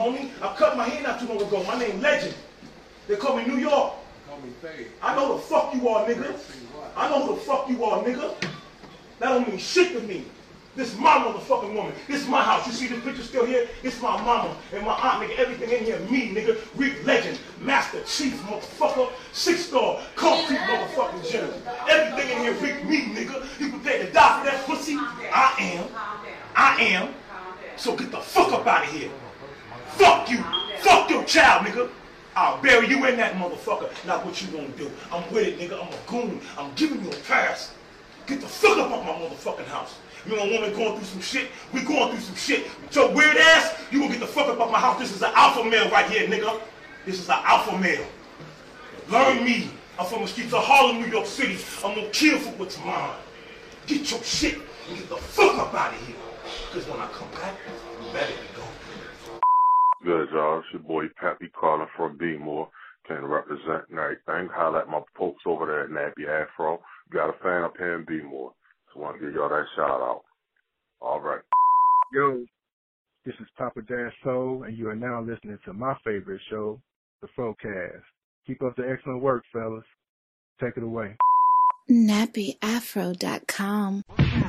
homie. I cut my hair not too long ago. My name Legend. They call me New York. Call me Fade. I know who the fuck you are, nigga. I know who the fuck you are, nigga. That don't mean shit to me. This is my motherfucking woman. This is my house. You see this picture still here? It's my mama and my aunt, nigga. Everything in here, me, nigga. Rick Legend, Master Chief, motherfucker. 6-star, concrete motherfucking general. Everything in here, Rick, me, nigga. You prepared to die for that pussy? I am. So get the fuck up out of here. Fuck you. Fuck your child, nigga. I'll bury you in that motherfucker. Now what you gonna do? I'm with it, nigga. I'm a goon. I'm giving you a pass. Get the fuck up off my motherfucking house. You know, a woman going through some shit, we going through some shit. With your weird ass, you gonna get the fuck up off my house. This is an alpha male right here, nigga. This is an alpha male. Learn me. I'm from the streets of Harlem, New York City. I'm gonna kill for what's mine. Get your shit and get the fuck up out of here. Because when I come back, you better be gone. Good, y'all. It's your boy Pappy calling from B-More. Can represent and everything. Holla at my folks over there at Nappy Afro. Got a fan up here in B-More. So I want to give y'all that shout out. All right. Yo, this is Papa Dash Soul, and you are now listening to my favorite show, The Frocast. Keep up the excellent work, fellas. Take it away. NappyAfro.com.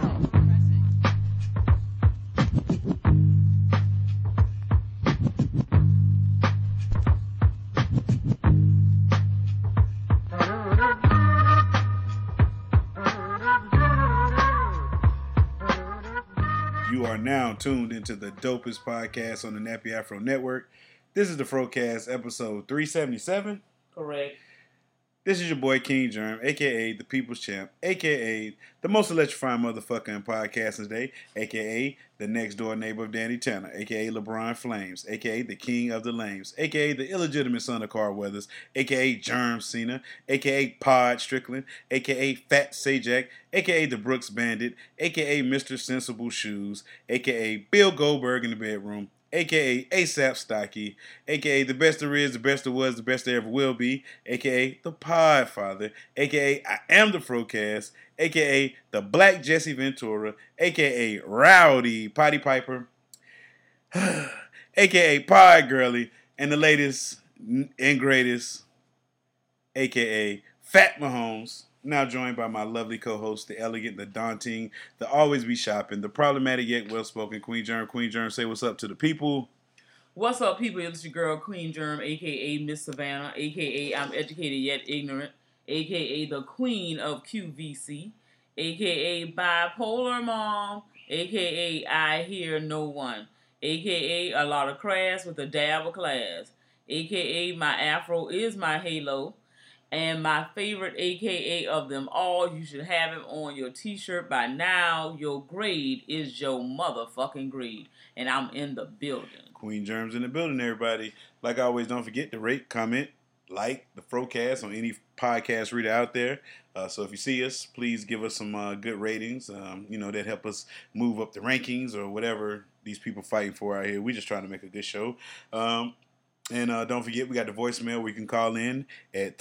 You are now tuned into the dopest podcast on the Nappy Afro Network. This is the Frocast, episode 377. Correct. This is your boy King Germ, a.k.a. the People's Champ, a.k.a. the most electrifying motherfucker in podcasting today, a.k.a. the next door neighbor of Danny Tanner, a.k.a. LeBron Flames, a.k.a. the King of the Lames, a.k.a. the illegitimate son of Carl Weathers, a.k.a. Germ Cena, a.k.a. Pod Strickland, a.k.a. Fat Sajak, a.k.a. the Brooks Bandit, a.k.a. Mr. Sensible Shoes, a.k.a. Bill Goldberg in the bedroom, a.k.a. ASAP Stocky, a.k.a. the best there is, the best there was, the best there ever will be, a.k.a. the Podfather, a.k.a. I am the Frocast, a.k.a. the Black Jesse Ventura, a.k.a. Rowdy Potty Piper, a.k.a. Pod Girly, and the latest and greatest, a.k.a. Fat Mahomes. Now joined by my lovely co-host, the elegant, the daunting, the always be shopping, the problematic yet well-spoken Queen Germ. Queen Germ, say what's up to the people. What's up, people? It's your girl, Queen Germ, a.k.a. Miss Savannah, a.k.a. I'm educated yet ignorant, a.k.a. the Queen of QVC, a.k.a. Bipolar Mom, a.k.a. I hear no one, a.k.a. a lot of crass with a dab of class, a.k.a. my afro is my halo, and my favorite AKA of them all, you should have him on your t-shirt by now. Your grade is your motherfucking grade. And I'm in the building. Queen Germ's in the building, everybody. Like always, don't forget to rate, comment, like the Frocast on any podcast reader out there. So if you see us, please give us some good ratings. That help us move up the rankings or whatever these people fighting for out here. We just trying to make a good show. And don't forget, we got the voicemail where you can call in at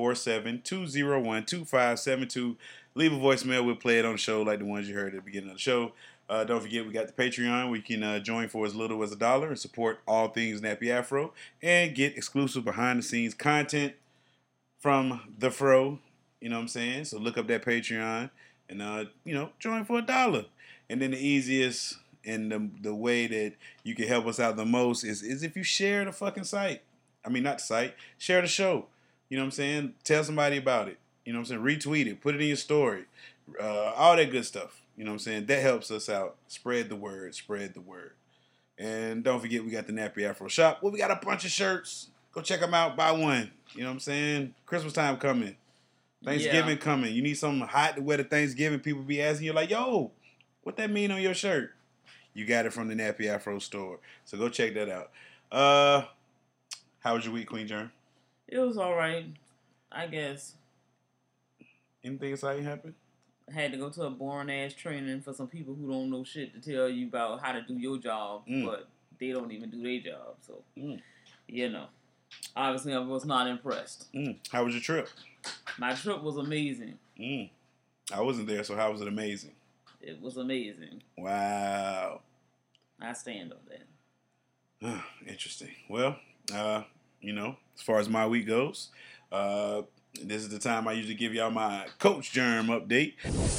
347-201-2572. Leave a voicemail. We'll play it on the show like the ones you heard at the beginning of the show. Don't forget, we got the Patreon where you can join for as little as $1 and support all things Nappy Afro and get exclusive behind-the-scenes content from the Fro. You know what I'm saying? So look up that Patreon and, join for $1. And then the easiest... And the way that you can help us out the most is if you share the fucking site. I mean, not the site. Share the show. You know what I'm saying? Tell somebody about it. You know what I'm saying? Retweet it. Put it in your story. All that good stuff. You know what I'm saying? That helps us out. Spread the word. Spread the word. And don't forget, we got the Nappy Afro shop. Well, we got a bunch of shirts. Go check them out. Buy one. You know what I'm saying? Christmas time coming. Thanksgiving coming. You need something hot to wear to Thanksgiving. People be asking you like, yo, what that mean on your shirt? You got it from the Nappy Afro store. So go check that out. How was your week, Queen Germ? It was all right, I guess. Anything exciting happen? I had to go to a boring-ass training for some people who don't know shit to tell you about how to do your job, but they don't even do their job. So, obviously I was not impressed. How was your trip? My trip was amazing. I wasn't there, so how was it amazing? It was amazing. Wow. I stand on that. Interesting. Well, as far as my week goes, this is the time I usually give y'all my Coach Germ update.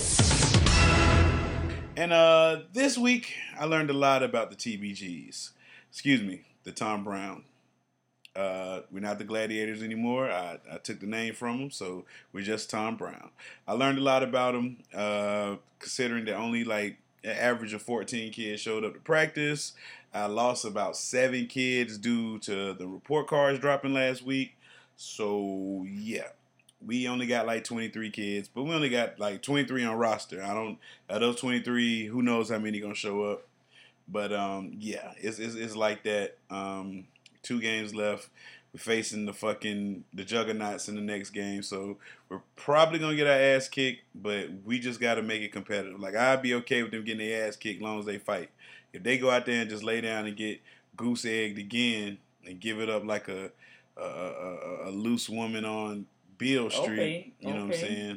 And this week, I learned a lot about the TBGs. Excuse me, the Tom Brown. We're not the Gladiators anymore. I took the name from them, so we're just Tom Brown. I learned a lot about them, considering that only like an average of 14 kids showed up to practice. I lost about 7 kids due to the report cards dropping last week. So, yeah. We only got like 23 kids, but we only got like 23 on roster. Out of those 23, who knows how many gonna show up. But yeah, it's like that. 2 games left. We're facing the juggernauts in the next game, so we're probably gonna get our ass kicked. But we just gotta make it competitive. Like I'd be okay with them getting their ass kicked as long as they fight. If they go out there and just lay down and get goose egged again and give it up like a loose woman on Beale Street, you know what I'm saying?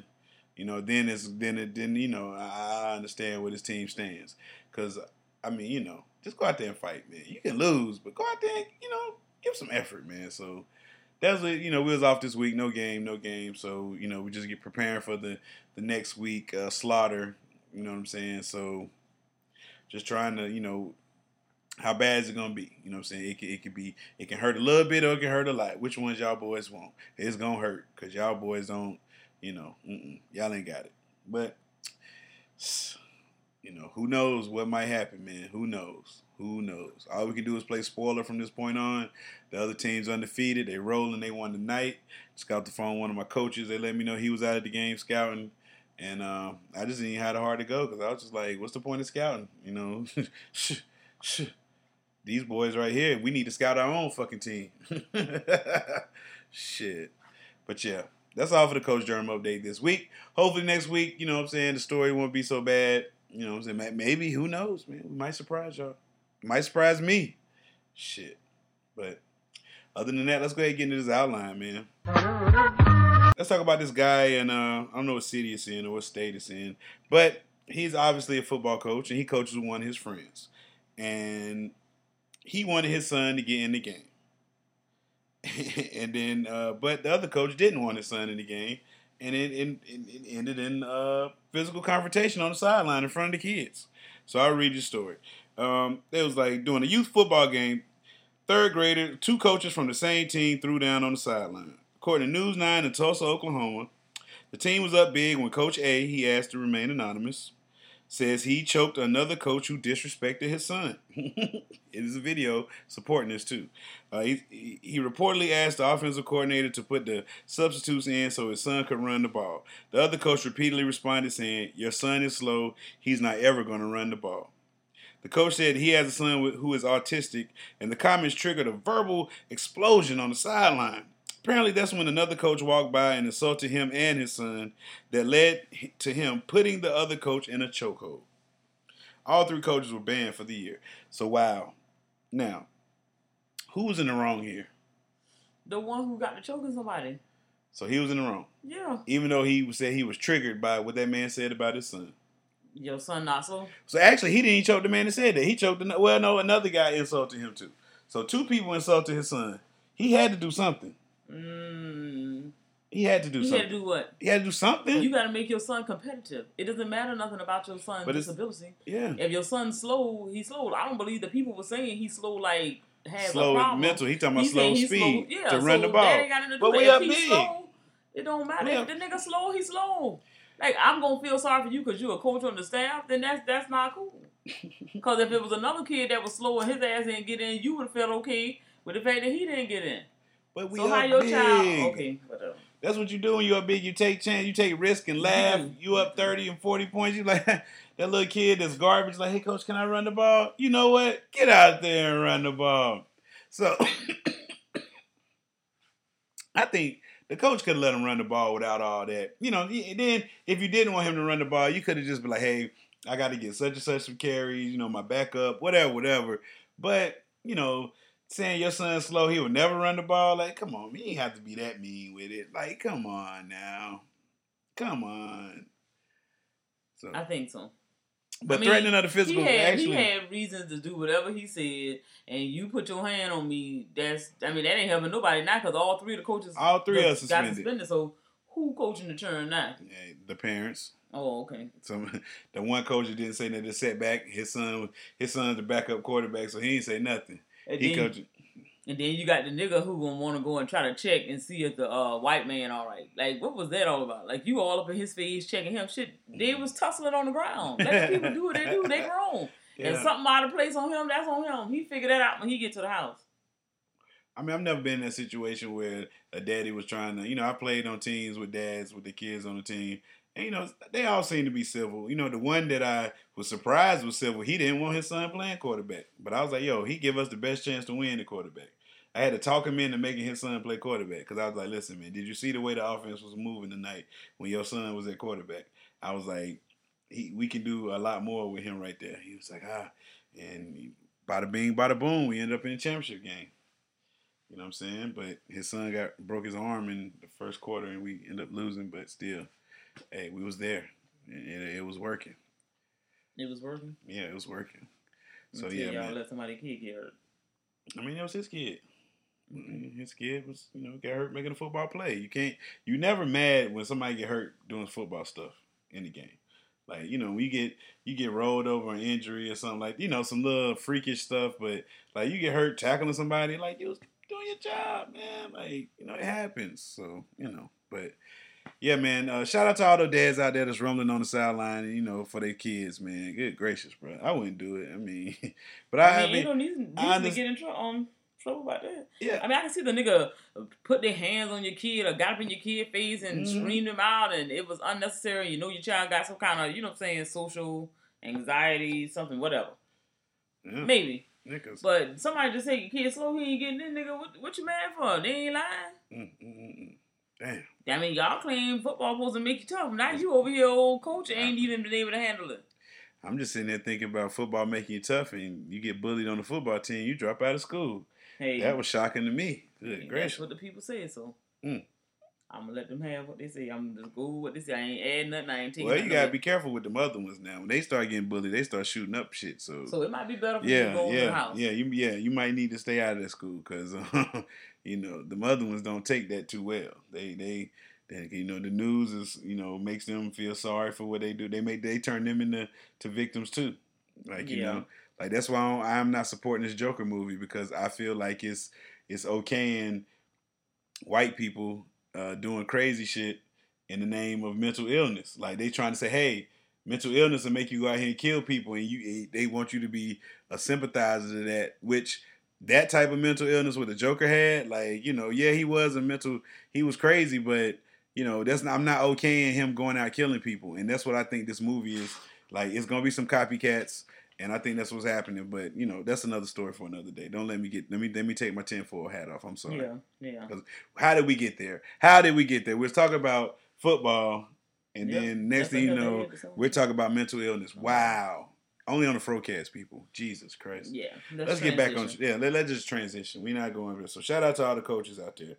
Then I understand where this team stands. Because I mean, just go out there and fight, man. You can lose, but go out there and, give some effort, man. So that's it. We was off this week, no game. So, we just get preparing for the next week slaughter, you know what I'm saying? So just trying to, how bad is it gonna be? You know what I'm saying? It can hurt a little bit or it can hurt a lot. Which ones y'all boys want? It's gonna hurt because y'all boys don't, y'all ain't got it. But who knows what might happen, man? Who knows? All we can do is play spoiler from this point on. The other team's undefeated. They rolling. They won tonight. Just got the phone with one of my coaches. They let me know he was out at the game scouting. And I just didn't have the heart to go because I was just like, what's the point of scouting? These boys right here, we need to scout our own fucking team. Shit. But yeah, that's all for the Coach Germ update this week. Hopefully next week, the story won't be so bad. Maybe, who knows, man. We might surprise y'all. It might surprise me. Shit. But other than that, let's go ahead and get into this outline, man. Let's talk about this guy, and I don't know what city it's in or what state it's in, but he's obviously a football coach, and he coaches with one of his friends. And he wanted his son to get in the game. And then, but the other coach didn't want his son in the game. And it ended in physical confrontation on the sideline in front of the kids. So I'll read you the story. It was like doing a youth football game. 3rd grader, 2 coaches from the same team threw down on the sideline. According to News 9 in Tulsa, Oklahoma, the team was up big when Coach A, he asked to remain anonymous, says he choked another coach who disrespected his son. It is a video supporting this too. He reportedly asked the offensive coordinator to put the substitutes in so his son could run the ball. The other coach repeatedly responded saying, "Your son is slow. He's not ever going to run the ball." The coach said he has a son who is autistic, and the comments triggered a verbal explosion on the sideline. Apparently, that's when another coach walked by and insulted him and his son that led to him putting the other coach in a chokehold. All 3 coaches were banned for the year. So, wow. Now, who was in the wrong here? The one who got to choking somebody. So, he was in the wrong? Yeah. Even though he said he was triggered by what that man said about his son. Your son not so? So, actually, he didn't choke the man that said that. He choked, another guy insulted him too. So, 2 people insulted his son. He had to do something. He had to do something. He had to do what? He had to do something. You got to make your son competitive. It doesn't matter nothing about your son's disability. Yeah. If your son's slow, he's slow. I don't believe the people were saying he's slow like has slow a problem. Mental. He talking about slow speed to run the that ball. ain't got nothing to do But with we it. up If he's big. slow, it don't matter. If the nigga slow, he's slow. Like, I'm going to feel sorry for you because you're a coach on the staff, then that's not cool. Because if it was another kid that was slow and his ass didn't get in, you would have felt okay with the fact that he didn't get in. But we so up how your big. child? Okay, whatever. That's what you do when you up big. You take chance, you take risk and laugh. You up 30 and 40 points. You like that little kid that's garbage. Like, hey coach, can I run the ball? You know what? Get out there and run the ball. So I think the coach could have let him run the ball without all that. Then if you didn't want him to run the ball, you could have just been like, hey, I got to get such and such some carries. My backup, whatever. But saying your son's slow, he would never run the ball. Like, come on, you ain't have to be that mean with it. Like, come on now. Come on. So I think so. But threatening of the physical, he actually, had reasons to do whatever he said, and you put your hand on me. That ain't helping nobody now because all three of the coaches, are got suspended. So who coaching the turn now? Yeah, the parents. Oh, okay. The one coach that didn't say nothing, set back. His son's the backup quarterback, so he didn't say nothing. And then you got the nigga who gonna want to go and try to check and see if the white man all right. Like, what was that all about? Like, you all up in his face checking him. Shit, they was tussling on the ground. Let the people do what they do. They grown. Yeah. And something out of place on him, that's on him. He figured that out when he get to the house. I mean, I've never been in a situation where a daddy was trying to, I played on teams with dads with the kids on the team. And, they all seem to be civil. The one that I was surprised was civil. He didn't want his son playing quarterback. But I was like, yo, he give us the best chance to win the quarterback. I had to talk him into making his son play quarterback because I was like, listen, man, did you see the way the offense was moving tonight when your son was at quarterback? I was like, we can do a lot more with him right there. He was like, and bada bing, bada boom, we ended up in the championship game. You know what I'm saying? But his son broke his arm in the first quarter and we ended up losing, but still. Hey, we was there. It was working. It was working? Yeah, it was working. So, yeah, y'all man. let somebody kid get hurt. I mean, that was his kid. His kid was, got hurt making a football play. You never mad when somebody get hurt doing football stuff in the game. Like, when you get rolled over an injury or something like, some little freakish stuff, but like you get hurt tackling somebody, like you was doing your job, man. Like, it happens. So, but yeah, man. Shout out to all the dads out there that's rumbling on the sideline, for their kids, man. Good gracious, bro. I wouldn't do it. I mean, but I mean, you don't need to get in trouble about that. Yeah. I mean, I can see the nigga put their hands on your kid or got up in your kid's face and screamed them out, and it was unnecessary. Your child got some kind of, social anxiety, something, whatever. Yeah. Maybe. Niggas. But somebody just say your kid slow, he ain't getting in, nigga. What you mad for? They ain't lying. Damn. I mean, y'all claim football supposed to make you tough. Now you over here, old coach, ain't even been able to handle it. I'm just sitting there thinking about football making you tough, and you get bullied on the football team, you drop out of school. Hey, that was shocking to me. Good gracious. That's what the people say, so I'm going to let them have what they say. I'm going to go with what they say. I ain't adding nothing. I ain't taking Well, you got to be careful with the other ones now. When they start getting bullied, they start shooting up shit. So it might be better for you to go to the house. You might need to stay out of that school because, the other ones don't take that too well. They the news is, makes them feel sorry for what they do. They turn them into victims too. Like, like that's why I'm not supporting this Joker movie because I feel like it's okaying white people doing crazy shit in the name of mental illness. Like they trying to say, hey, mental illness will make you go out here and kill people, and they want you to be a sympathizer to that, which that type of mental illness what the Joker had, like, he was crazy, but I'm not okaying him going out killing people, and that's what I think this movie is. Like, it's gonna be some copycats, and I think that's what's happening. But that's another story for another day. Don't let me take my tinfoil hat off. I'm sorry. Yeah. How did we get there? We're talking about football, and then next thing you know, we're talking about mental illness. Wow. Only on the Frocast, people. Jesus Christ. Yeah. Let's get back on. Yeah, let's just transition. We're not going there. So shout out to all the coaches out there.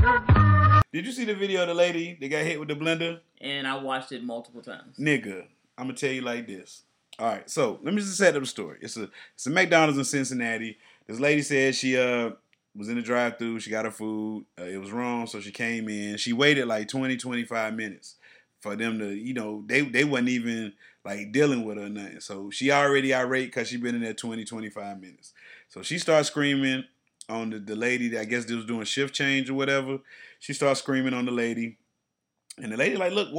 Did you see the video of the lady that got hit with the blender? And I watched it multiple times. Nigga, I'm going to tell you like this. All right, so let me just set up the story. It's a McDonald's in Cincinnati. This lady said she was in the drive-thru. She got her food. It was wrong, so she came in. She waited like 20, 25 minutes for them to, they wasn't even like dealing with her or nothing. So she already irate because she been in there 20, 25 minutes. So she starts screaming on the lady that I guess they was doing shift change or whatever. She starts screaming on the lady. And the lady like, look,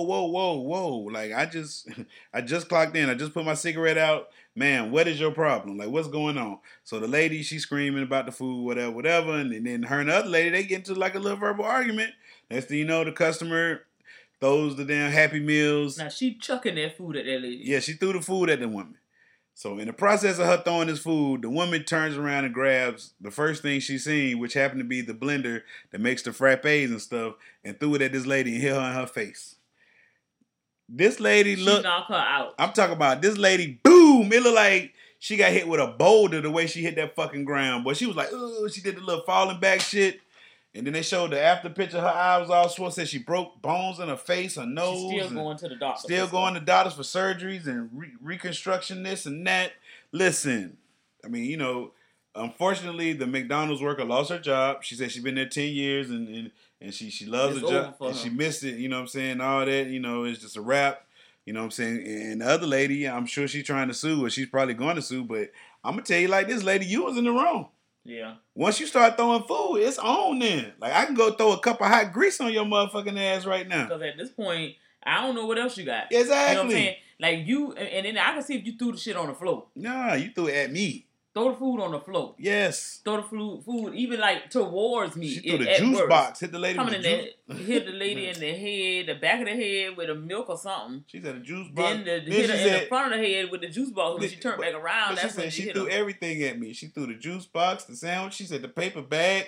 whoa. Like, I just clocked in. I just put my cigarette out. Man, what is your problem? Like, what's going on? So the lady, she's screaming about the food, whatever. And then her and the other lady, they get into like a little verbal argument. Next thing you know, the customer throws the damn Happy Meals. Now, she chucking that food at that lady. Yeah, she threw the food at the woman. So in the process of her throwing this food, the woman turns around and grabs the first thing she seen, which happened to be the blender that makes the frappes and stuff, and threw it at this lady and hit her in her face. This lady She knocked her out. I'm talking about this lady, boom! It looked like she got hit with a boulder the way she hit that fucking ground. But she was like, oh, she did the little falling back shit. And then they showed the after picture. Her eye was all swollen. Said she broke bones in her face, her nose. She's still going to the doctor. Still going to doctors for surgeries and reconstruction, this and that. Listen, I mean, you know, unfortunately, the McDonald's worker lost her job. She said she's been there 10 years and she loves the job. And she missed it, you know what I'm saying? All that, you know, it's just a wrap. You know what I'm saying? And the other lady, I'm sure she's trying to sue, or she's probably going to sue, but I'm going to tell you like this, lady, you was in the wrong. Yeah. Once you start throwing food, it's on then. Like, I can go throw a cup of hot grease on your motherfucking ass right now. Because at this point, I don't know what else you got. Exactly. You know what I'm saying? Like, and then I can see if you threw the shit on the floor. Nah, you threw it at me. Throw the food on the floor. Yes. Throw the food even like towards me. She threw the juice box. Hit the lady with the juice. Hit the lady in the head, the back of the head with a milk or something. She said a juice box. Then hit her in the front of the head with the juice box. When she turned back around, that's when she threw everything at me. She threw the juice box, the sandwich. She said the paper bag.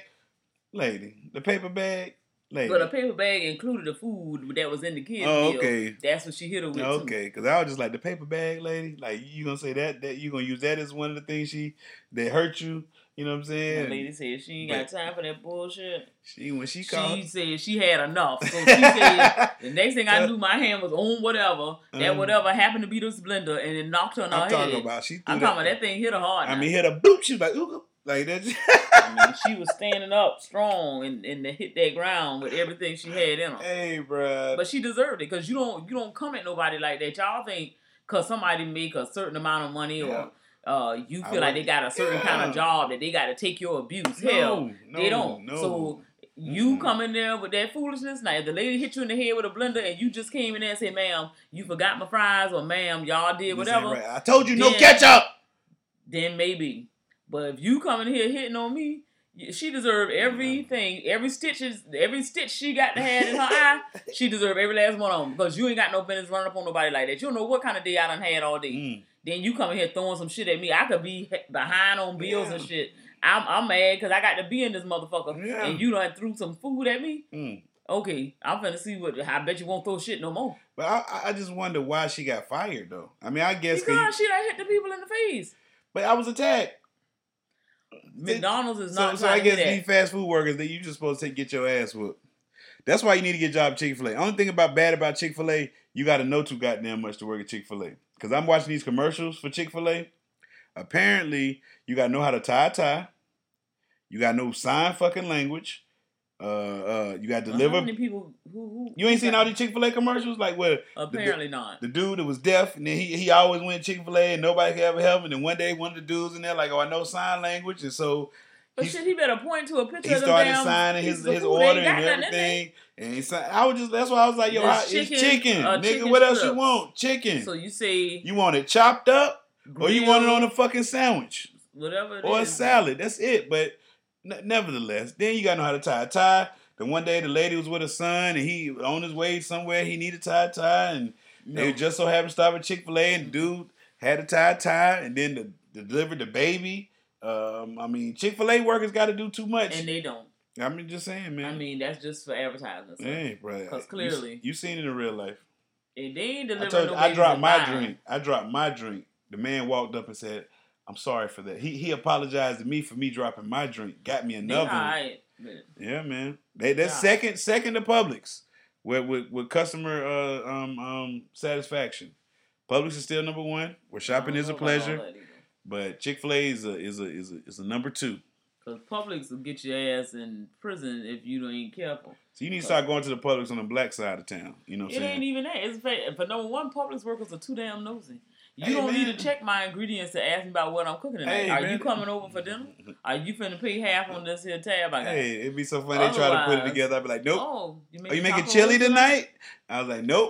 Lady, the paper bag. Lady. But a paper bag included the food that was in the kids' meal. Okay. That's what she hit her with, okay, because I was just like, the paper bag, lady? Like, you going to say that you going to use that as one of the things that hurt you? You know what I'm saying? The lady said she ain't got time for that bullshit. When she called. She said she had enough. So she said, the next thing I knew, my hand was on whatever. That whatever happened to be this blender, and it knocked her on her head. I'm talking about that thing hit her hard. I mean, hit her boop. She was like, ooh. Like that. I mean, she was standing up strong and hit that ground with everything she had in her. Hey, bruh. But she deserved it because you don't come at nobody like that. Y'all think because somebody make a certain amount of money or you feel like they got a certain kind of job that they got to take your abuse. Hell, they don't. So you come in there with that foolishness. Now, if the lady hit you in the head with a blender and you just came in there and said, "Ma'am, you forgot my fries," or "Ma'am, y'all did whatever," right. I told you no ketchup. Then maybe. But if you coming here hitting on me, she deserved everything, every stitch she got to have in her eye. She deserved every last one of them because you ain't got no business running up on nobody like that. You don't know what kind of day I done had all day. Then you come in here throwing some shit at me. I could be behind on bills and shit. I'm mad because I got to be in this motherfucker, and you done threw some food at me. Okay, I'm finna see what. I bet you won't throw shit no more. But I just wonder why she got fired though. I mean, I guess because she done hit the people in the face. But I was attacked. McDonald's is not. So I guess these fast food workers that you just supposed to get your ass whooped. That's why you need to get a job at Chick-fil-A. Only thing bad about Chick-fil-A, you got to know too goddamn much to work at Chick-fil-A. Because I'm watching these commercials for Chick-fil-A. Apparently, you got to know how to tie a tie. You got to know sign fucking language. You got to deliver. How many people who you ain't seen all these Chick-fil-A commercials? Like where apparently not. The dude that was deaf and then he always went to Chick-fil-A and nobody could ever help him. And then one day one of the dudes in there like, oh, I know sign language, and so but shit, he better point to a picture. He started signing his order and everything. And he signed, that's why I was like, yo, it's chicken, nigga. What else you want? Chicken. So you say you want it chopped up, grilled, or you want it on a fucking sandwich, whatever, or a salad. That's it. But nevertheless, then you gotta know how to tie a tie. Then one day the lady was with her son, and he on his way somewhere. He needed to tie a tie, and they just so happened to stop at Chick-fil-A, and the dude had to tie a tie, and then delivered the baby. I mean, Chick-fil-A workers got to do too much, and they don't. I mean, just saying, man. I mean, that's just for advertising. Hey, bro. Because clearly, you seen it in real life. And they ain't delivering no I dropped my drink. The man walked up and said, "I'm sorry for that." He apologized to me for me dropping my drink. Got me another one. Yeah, man. That's second to Publix with customer satisfaction. Publix is still number one. Where shopping is a pleasure, but Chick-fil-A is a number two. Because Publix will get your ass in prison if you ain't careful. So you need to start going to the Publix on the black side of town. You know what I'm saying? It ain't even that. It's for number one, Publix workers are too damn nosy. You don't need to check my ingredients to ask me about what I'm cooking tonight. Are you coming over for dinner? Are you finna pay half on this here tab I got? Hey, it'd be so funny. They try to put it together. I'd be like, nope. Oh, you making chili tonight? I was like, nope.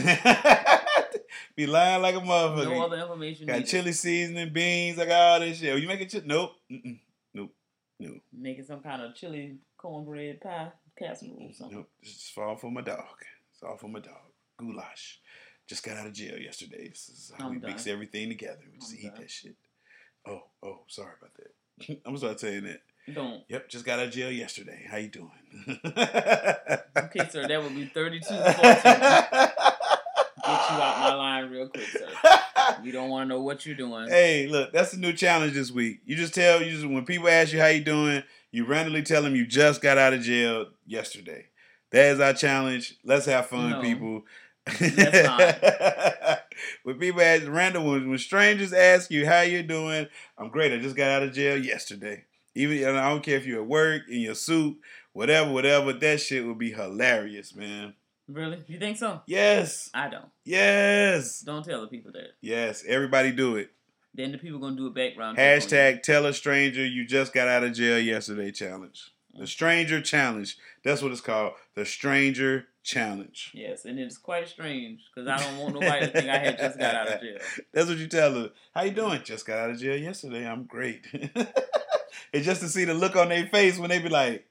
Be lying like a motherfucker. No other information. Got chili seasoning, beans. I got all this shit. Are you making chili? Nope. No. Making some kind of chili cornbread pie casserole or something. Nope. It's all for my dog. It's all for my dog. Goulash. Just got out of jail yesterday. This is how we mix everything together. We just eat that shit. Oh, sorry about that. I'm gonna start saying that. Don't. Yep, just got out of jail yesterday. How you doing? Okay, sir, that would be 32-14. Get you out my line real quick, sir. We don't want to know what you're doing. Hey, look, that's the new challenge this week. When people ask you how you doing, You randomly tell them you just got out of jail yesterday. That is our challenge. Let's have fun, people. That's not. When people ask random, when strangers ask you how you're doing, I'm great. I just got out of jail yesterday. Even I don't care if you're at work in your suit, whatever. That shit would be hilarious, man. Really? You think so? Yes. I don't. Yes. Don't tell the people that. Yes. Everybody do it. Then the people gonna do a background. Hashtag tell a stranger you just got out of jail yesterday challenge. The stranger challenge. That's what it's called. The stranger challenge. Yes, and it's quite strange because I don't want nobody to think I had just got out of jail. That's what you tell them. How you doing? Just got out of jail yesterday. I'm great. It's just to see the look on their face when they be like,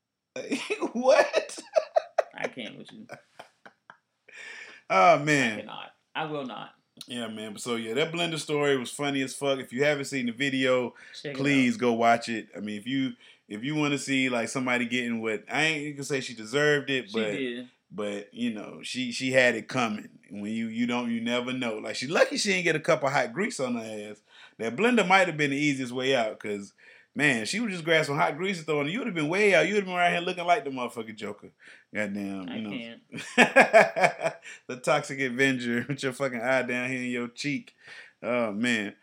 what? I can't with you. Oh, man. I cannot. I will not. Yeah, man. So, yeah, that Blender story was funny as fuck. If you haven't seen the video, Check please go watch it. I mean, if you want to see, like, somebody getting what, I ain't gonna say she deserved it, She did. But you know, she had it coming. When you never know. Like, she lucky she didn't get a cup of hot grease on her ass. That blender might have been the easiest way out, because man, she would just grab some hot grease and throw it. You would have been way out. You would have been right here looking like the motherfucking Joker. Goddamn, you know. Can't. The Toxic Avenger with your fucking eye down here in your cheek. Oh man.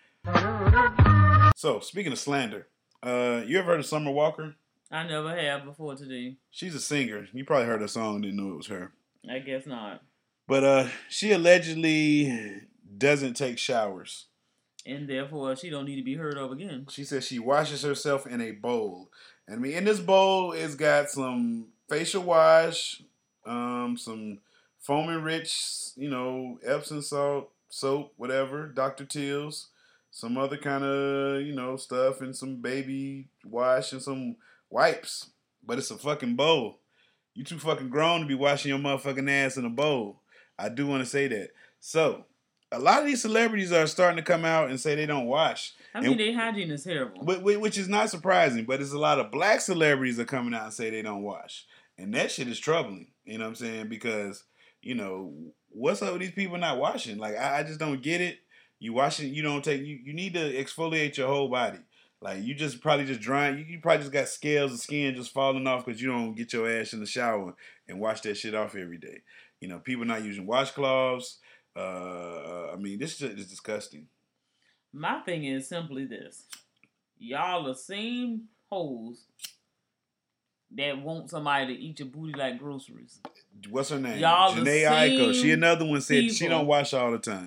So speaking of slander, you ever heard of Summer Walker? I never have before today. She's a singer. You probably heard her song, didn't know it was her. I guess not. But she allegedly doesn't take showers. And therefore, she don't need to be heard of again. She says she washes herself in a bowl. And I mean, in this bowl, it's got some facial wash, some foaming rich, Epsom salt, soap, whatever, Dr. Teal's, some other kind of, stuff, and some baby wash and some wipes. But it's a fucking bowl. You too fucking grown to be washing your motherfucking ass in a bowl. I do want to say that. So, a lot of these celebrities are starting to come out and say they don't wash. I mean, their hygiene is terrible. Which is not surprising, but there's a lot of black celebrities that are coming out and say they don't wash. And that shit is troubling. You know what I'm saying? Because, what's up with these people not washing? Like, I just don't get it. You washing, you don't take, you need to exfoliate your whole body. Like, you just probably just drying, you probably just got scales of skin just falling off because you don't get your ass in the shower and wash that shit off every day. People not using washcloths. I mean, this shit is disgusting. My thing is simply this. Y'all the same hoes that want somebody to eat your booty like groceries. What's her name? Y'all Janae Aiko. She another one said she don't wash all the time.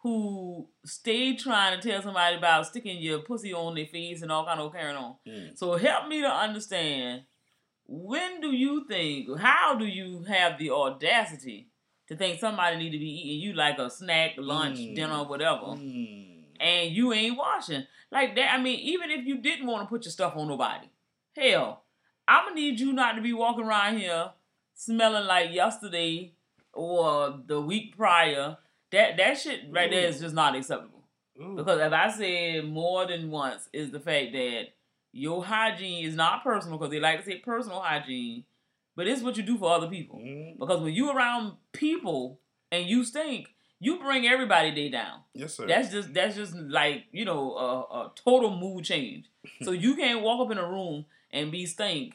Who stay trying to tell somebody about sticking your pussy on their face and all kind of carrying on. So help me to understand, when do you think, how do you have the audacity to think somebody need to be eating you like a snack, lunch, dinner, whatever, and you ain't washing? Like that, I mean, even if you didn't want to put your stuff on nobody, hell, I'm going to need you not to be walking around here smelling like yesterday or the week prior. That shit right there is just not acceptable. Because if I said more than once is the fact that your hygiene is not personal, because they like to say personal hygiene, but it's what you do for other people. Because when you around people and you stink, you bring everybody day down. Yes, sir. That's just like, a total mood change. So you can't walk up in a room and be stink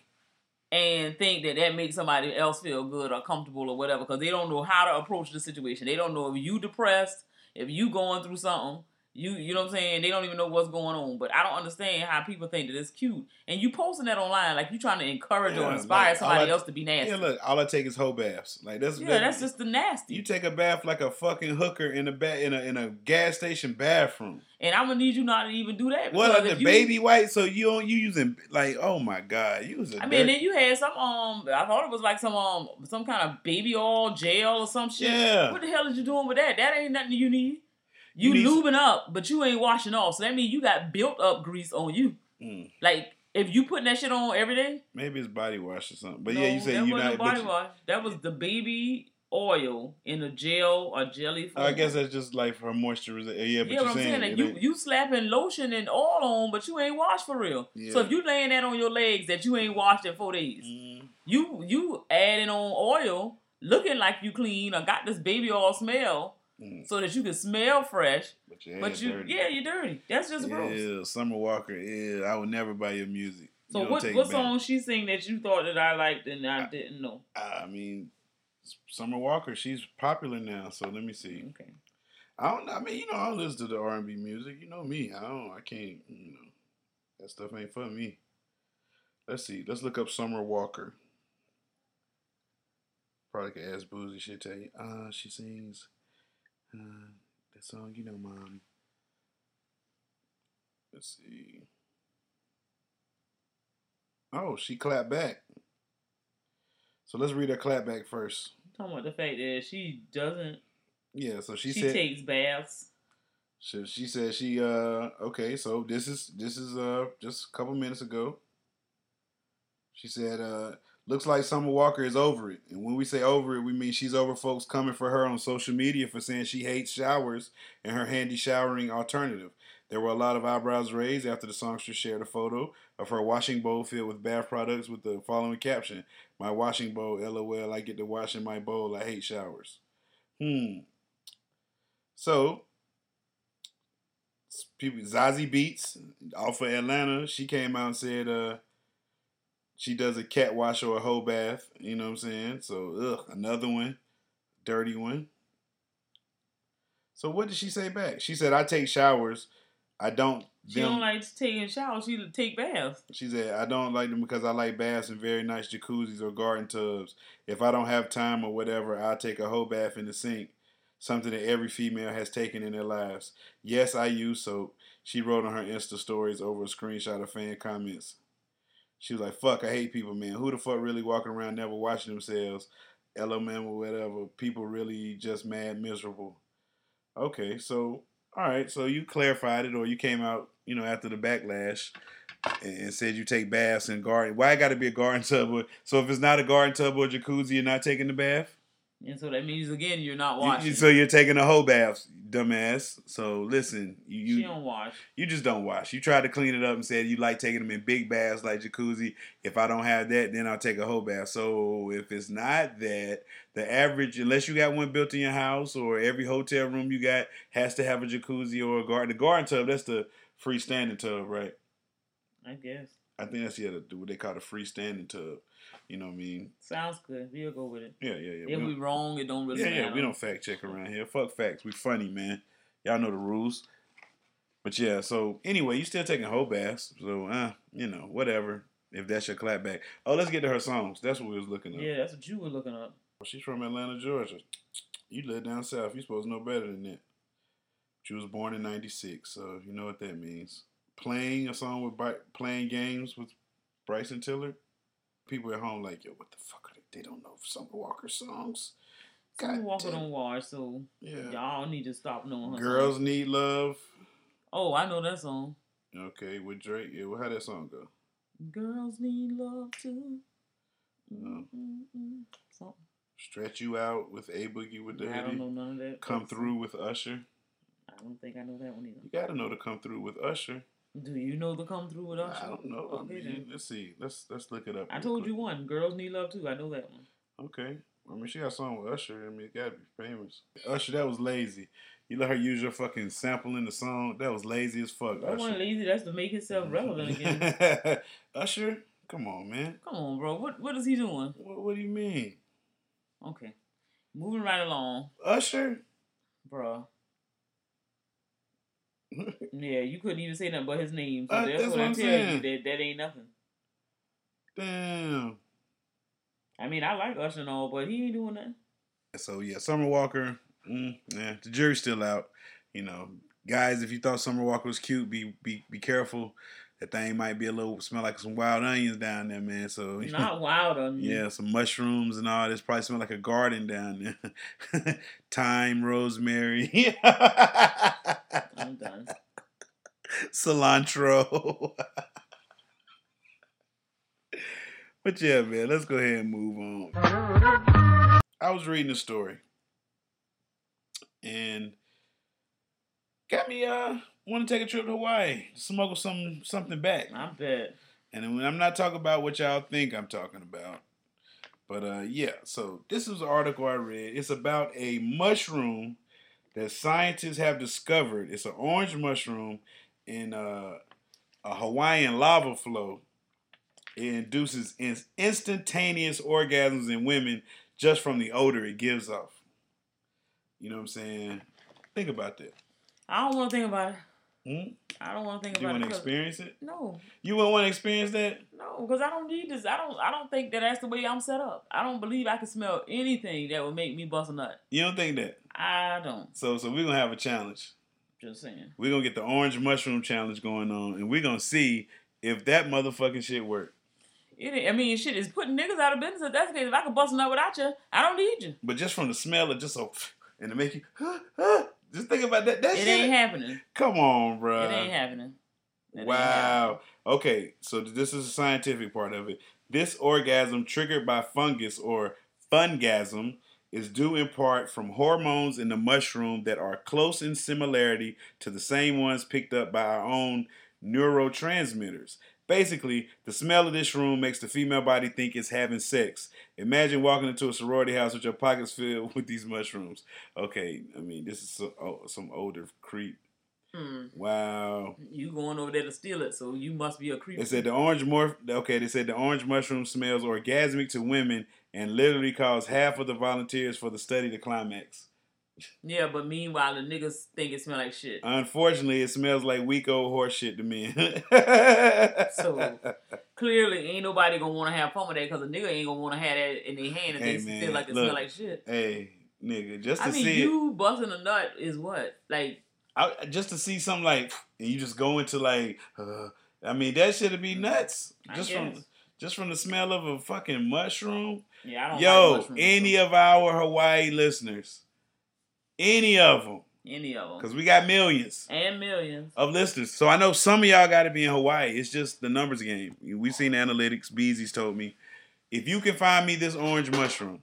and think that makes somebody else feel good or comfortable or whatever, because they don't know how to approach the situation. They don't know if you depressed, if you going through something. You know what I'm saying? They don't even know what's going on. But I don't understand how people think that it's cute. And you posting that online like you trying to encourage or inspire somebody else to be nasty. Yeah, look, all I take is hoe baths. Like that's just the nasty. You take a bath like a fucking hooker in a gas station bathroom. And I'm gonna need you not to even do that. What, like the baby white? So you using, like, oh my God, you was then you had some I thought it was like some kind of baby oil gel or some shit. Yeah. What the hell is you doing with that? That ain't nothing you need. You lubing up, but you ain't washing off. So that means you got built up grease on you. Like, if you putting that shit on every day. Maybe it's body wash or something. But no, yeah, you say that you wasn't not body wash. That was the baby oil in a gel or jelly form. I guess that's just like for moisturization. Yeah, but yeah, you're I'm saying that you slapping lotion and oil on, but you ain't washed for real. Yeah. So if you laying that on your legs that you ain't washed in 4 days, you adding on oil, looking like you clean or got this baby oil smell. So that you can smell fresh, but you're dirty. That's just gross. Yeah, Summer Walker. Yeah, I would never buy your music. So don't what take what back. song she sing that you thought that I liked and I didn't know? I mean, Summer Walker, she's popular now. So let me see. Okay. I don't. I mean, I don't listen to the R&B music. You know me. I can't. That stuff ain't for me. Let's see. Let's look up Summer Walker. Probably could ask Boozy. She'll tell you. She sings that song. Mom. Let's see. Oh, she clapped back. So let's read her clap back first. I'm talking about the fact that she doesn't. Yeah. So she She takes baths. She said she okay. So this is just a couple minutes ago. She said looks like Summer Walker is over it. And when we say over it, we mean she's over folks coming for her on social media for saying she hates showers and her handy showering alternative. There were a lot of eyebrows raised after the songstress shared a photo of her washing bowl filled with bath products with the following caption: "My washing bowl, LOL, I get to wash in my bowl, I hate showers." So, people, Zazie Beats, off of Atlanta, she came out and said she does a cat wash or a whole bath. You know what I'm saying? So, another one, dirty one. So what did she say back? She said, "I take showers. I don't." She don't like taking showers. She take baths. She said, "I don't like them because I like baths and very nice jacuzzis or garden tubs. If I don't have time or whatever, I'll take a whole bath in the sink. Something that every female has taken in their lives. Yes, I use soap." She wrote on her Insta stories over a screenshot of fan comments. She was like, "Fuck, I hate people, man. Who the fuck really walking around never washing themselves? LMM or whatever. People really just mad miserable." Okay, so, all right. So you clarified it, or you came out, after the backlash and said you take baths in garden. Why it got to be a garden tub? So if it's not a garden tub or jacuzzi, you're not taking the bath? And so that means, again, you're not washing. So you're taking a whole bath, dumbass. So listen, she don't wash. You just don't wash. You tried to clean it up and said you like taking them in big baths like jacuzzi. If I don't have that, then I'll take a whole bath. So if it's not that, the average, unless you got one built in your house or every hotel room you got has to have a jacuzzi or a garden. The garden tub, that's the freestanding tub, right? I guess. I think that's what they call the freestanding tub. You know what I mean? Sounds good. We'll go with it. Yeah. If we wrong, it don't really matter. Yeah, we don't fact check around here. Fuck facts. We funny, man. Y'all know the rules. But yeah, so anyway, you still taking whole baths. So, whatever. If that's your clap back. Oh, let's get to her songs. That's what we was looking up. Yeah, that's what you were looking up. She's from Atlanta, Georgia. You live down south. You're supposed to know better than that. She was born in 96, so you know what that means. Playing games with Bryson Tiller. People at home like, yo, what the fuck are they? They don't know Summer Walker songs. Summer Walker don't wash, so yeah. Y'all need to stop knowing her. Girls songs. Need Love. Oh, I know that song. Okay, with Drake. Yeah, well, how'd that song go? Girls need love too. Stretch You Out with A Boogie with the I don't know none of that. Come Through with Usher. I don't think I know that one either. You gotta know the Come Through with Usher. Do you know the Come Through with Usher? I don't know. Okay, Let's see. Let's look it up. I told you one. Girls Need Love Too. I know that one. Okay. I mean, she got a song with Usher. I mean, it gotta be famous. Usher, that was lazy. You let her use your fucking sample in the song. That was lazy as fuck. That wasn't lazy. That's to make himself relevant again. Usher, come on, man. Come on, bro. What is he doing? What do you mean? Okay, moving right along. Usher, bro. Yeah, you couldn't even say nothing but his name. So that's what I I'm tell saying. you. That ain't nothing. Damn. I mean, I like Usher and all, but he ain't doing nothing. So yeah, Summer Walker. The jury's still out. Guys, if you thought Summer Walker was cute, be careful. That thing might be smell like some wild onions down there, man. So not wild onions. Yeah, some mushrooms and all this. Probably smell like a garden down there. Thyme, rosemary. I'm done. Cilantro. But yeah, man, let's go ahead and move on. I was reading a story and got me want to take a trip to Hawaii, smuggle something back. I bet. And I'm not talking about what y'all think I'm talking about. But yeah, so this is an article I read. It's about a mushroom that scientists have discovered. It's an orange mushroom in a Hawaiian lava flow. It induces instantaneous orgasms in women just from the odor it gives off. You know what I'm saying? Think about that. I don't want to think about it. I don't want to think You about it. want to experience it? No. You wouldn't want to experience that? No, because I don't need this. I don't think that's the way I'm set up. I don't believe I can smell anything that would make me bust a nut. You don't think that? I don't. So we're going to have a challenge. Just saying. We're going to get the orange mushroom challenge going on, and we're going to see if that motherfucking shit works. Shit is putting niggas out of business. If that's the case, if I could bust a nut without you, I don't need you. But just from the smell of just so, and to make you, just think about that. That it shit ain't happening. Come on, bro. It ain't happening. Wow. Okay, so this is the scientific part of it. This orgasm triggered by fungus or fungasm is due in part from hormones in the mushroom that are close in similarity to the same ones picked up by our own neurotransmitters. Basically, the smell of this room makes the female body think it's having sex. Imagine walking into a sorority house with your pockets filled with these mushrooms. Okay, this is some older creep. Wow. You going over there to steal it, so you must be a creep. They said the orange mushroom smells orgasmic to women and literally caused half of the volunteers for the study to climax. Yeah, but meanwhile the niggas think it smell like shit. Unfortunately, it smells like weak old horse shit to men. So clearly, ain't nobody gonna want to have fun with that because a nigga ain't gonna want to have that in their hand and they feel like it smell like shit. Hey, nigga, just to see you busting a nut is what like. Just to see something like, and you just go into like, that shit'd be nuts. Just from the smell of a fucking mushroom. Yeah, I don't like mushrooms. Any of our Hawaii listeners, any of them, because we got millions of listeners. So I know some of y'all got to be in Hawaii. It's just the numbers game. We seen the analytics. Beezy's told me, if you can find me this orange mushroom,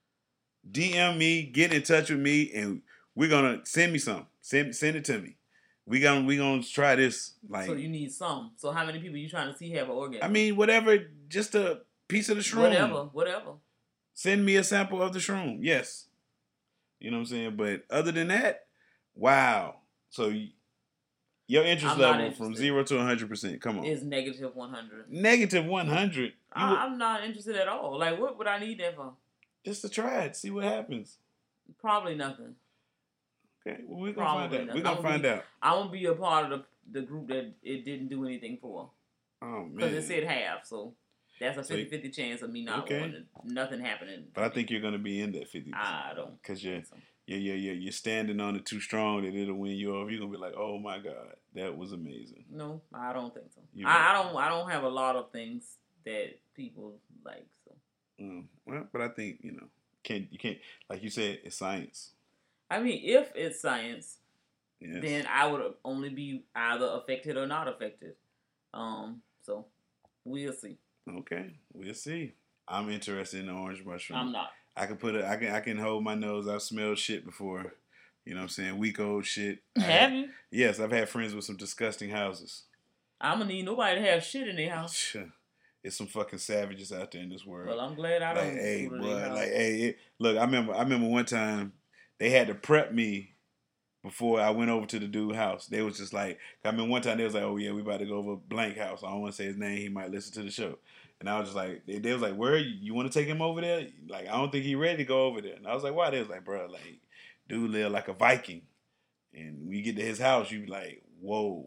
DM me, get in touch with me, and we're gonna send me some. Send it to me. We gonna try this. Like, so you need some. So how many people you trying to see have an orgasm? Whatever. Just a piece of the shroom. Whatever. Send me a sample of the shroom. Yes. You know what I'm saying? But other than that, wow. So your interest level from 0 to 100%. Come on. Is negative 100. Negative 100. I'm not interested at all. Like, what would I need that for? Just to try it. See what happens. Probably nothing. Okay, well, we're going to find out. We're going to find out. I won't be a part of the group that it didn't do anything for. Oh, man. Because it said half, so that's a 50-50 chance of me not wanting nothing happening. But I think you're going to be in that 50%. I don't. Because you're standing on it too strong that it'll win you over. You're going to be like, oh, my God, that was amazing. No, I don't think so. I don't have a lot of things that people like, so. Well, but I think, you can't, like you said, it's science. If it's science, then I would only be either affected or not affected. So we'll see. Okay, we'll see. I'm interested in the orange mushroom. I'm not. I can hold my nose. I've smelled shit before. You know what I'm saying? Weak old shit. Have you? Yes, I've had friends with some disgusting houses. I'm gonna need nobody to have shit in their house. It's some fucking savages out there in this world. Well, I'm glad I don't. Look, I remember one time. They had to prep me before I went over to the dude's house. They was just like, one time they was like, oh yeah, we about to go over blank house. I don't want to say his name. He might listen to the show. And I was just like, they was like, where you want to take him over there? Like, I don't think he ready to go over there. And I was like, why? They was like, bro, like, dude live like a Viking. And when you get to his house, you be like, whoa.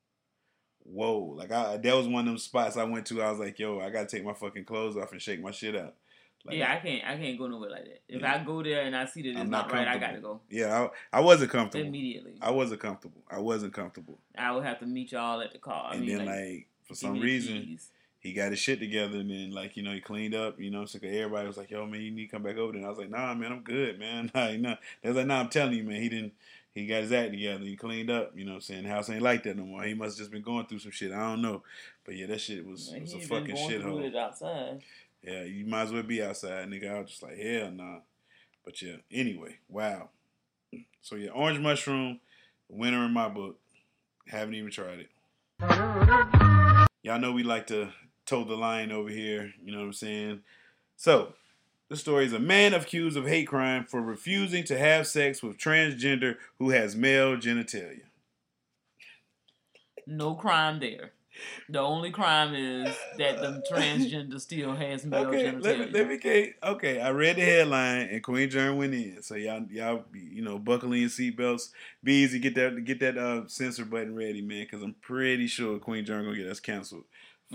Like, that was one of them spots I went to. I was like, yo, I got to take my fucking clothes off and shake my shit out. Like, I can't go nowhere like that. If I go there and I see that it's not right, I gotta go. Yeah, I wasn't comfortable. Immediately. I wasn't comfortable. I would have to meet y'all at the car. For some reason, he got his shit together and then, he cleaned up, so everybody was like, yo, man, you need to come back over there. And I was like, nah, man, I'm good, man. Nah. They was like, nah, I'm telling you, man, he got his act together. He cleaned up, you know what I'm saying? The house ain't like that no more. He must have just been going through some shit. I don't know. But yeah, that shit was a fucking shithole. It outside. Yeah, you might as well be outside, nigga. I was just like, hell nah. But yeah, anyway, wow. So yeah, orange mushroom, winner in my book. Haven't even tried it. Y'all know we like to toe the line over here, you know what I'm saying? So, the story is a man accused of hate crime for refusing to have sex with transgender who has male genitalia. No crime there. The only crime is that the transgender still has male genitalia. Okay, I read the headline and Queen Germ went in. So y'all, buckle in your seatbelts. Be easy, get that censor button ready, man, because I'm pretty sure Queen Germ gonna get us canceled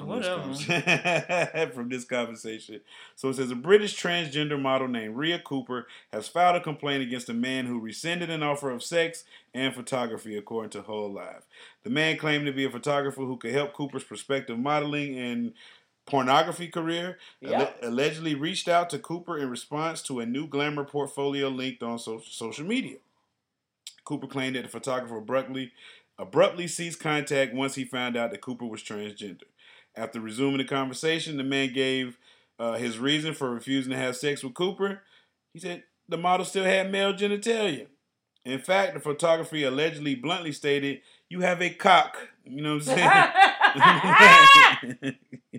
from this conversation. So it says a British transgender model named Rhea Cooper has filed a complaint against a man who rescinded an offer of sex and photography, according to Whole Life. The man claimed to be a photographer who could help Cooper's prospective modeling and pornography career. Yep. Allegedly reached out to Cooper in response to a new glamour portfolio linked on social media. Cooper claimed that the photographer abruptly ceased contact once he found out that Cooper was transgender. After resuming the conversation, the man gave his reason for refusing to have sex with Cooper. He said the model still had male genitalia. In fact, the photography allegedly bluntly stated, "You have a cock." You know what I'm saying?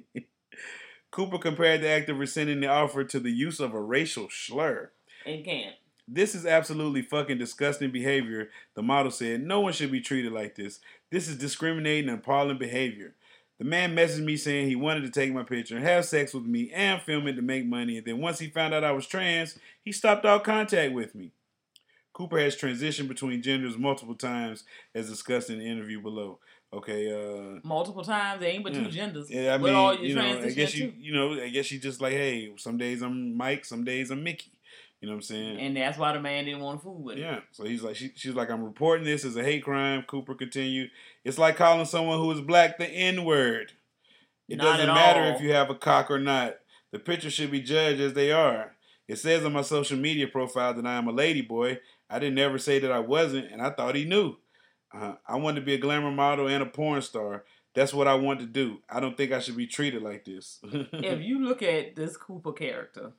Cooper compared the act of rescinding the offer to the use of a racial slur. And can't. This is absolutely fucking disgusting behavior, the model said. No one should be treated like this. This is discriminating and appalling behavior. The man messaged me saying he wanted to take my picture and have sex with me and film it to make money. And then once he found out I was trans, he stopped all contact with me. Cooper has transitioned between genders multiple times, as discussed in the interview below. Okay. Multiple times, there ain't but two genders. Yeah, I mean, all I guess you just like, hey, some days I'm Mike, some days I'm Mickey. You know what I'm saying? And that's why the man didn't want to fool with it. Yeah. So he's like, she's like, I'm reporting this as a hate crime. Cooper continued. It's like calling someone who is black the N-word. It doesn't matter if you have a cock or not. The picture should be judged as they are. It says on my social media profile that I am a lady boy. I didn't ever say that I wasn't, and I thought he knew. I wanted to be a glamour model and a porn star. That's what I want to do. I don't think I should be treated like this. If you look at this Cooper character,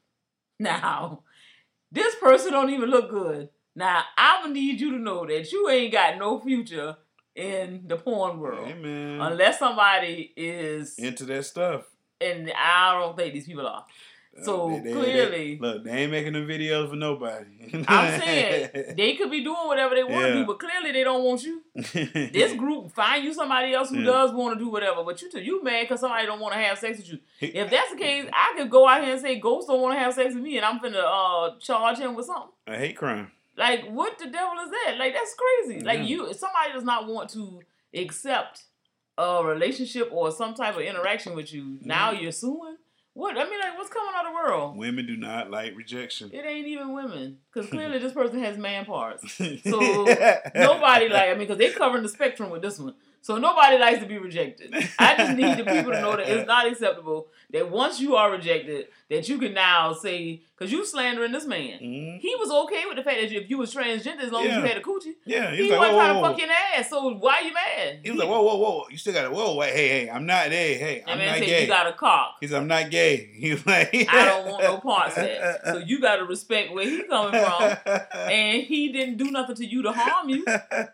now, this person don't even look good. Now, I'm going to need you to know that you ain't got no future in the porn world. Hey, man. Unless somebody is into that stuff. And I don't think these people are. So clearly, look, they ain't making the videos for nobody. I'm saying they could be doing whatever they want to do, but clearly they don't want you. This group find you somebody else who does want to do whatever, but you mad because somebody don't want to have sex with you. If that's the case, I could go out here and say Ghost don't want to have sex with me, and I'm finna charge him with something. A hate crime. Like, what the devil is that? Like, that's crazy. Like, if somebody does not want to accept a relationship or some type of interaction with you, now you're suing. What? I mean, like, what's coming out of the world? Women do not like rejection. It ain't even women. Because clearly this person has man parts. So nobody because they covering the spectrum with this one. So nobody likes to be rejected. I just need the people to know that it's not acceptable that once you are rejected, that you can now say, because you slandering this man. Mm-hmm. He was okay with the fact that if you was transgender, as long as you had a coochie. Yeah. He wasn't trying to fuck your ass, so why you mad? He was like, whoa. You still got to, wait, hey, I'm not, I'm not gay. You got a cock. He said, I'm not gay. He was like, I don't want no parts of that. So you got to respect where he coming from. And he didn't do nothing to you to harm you.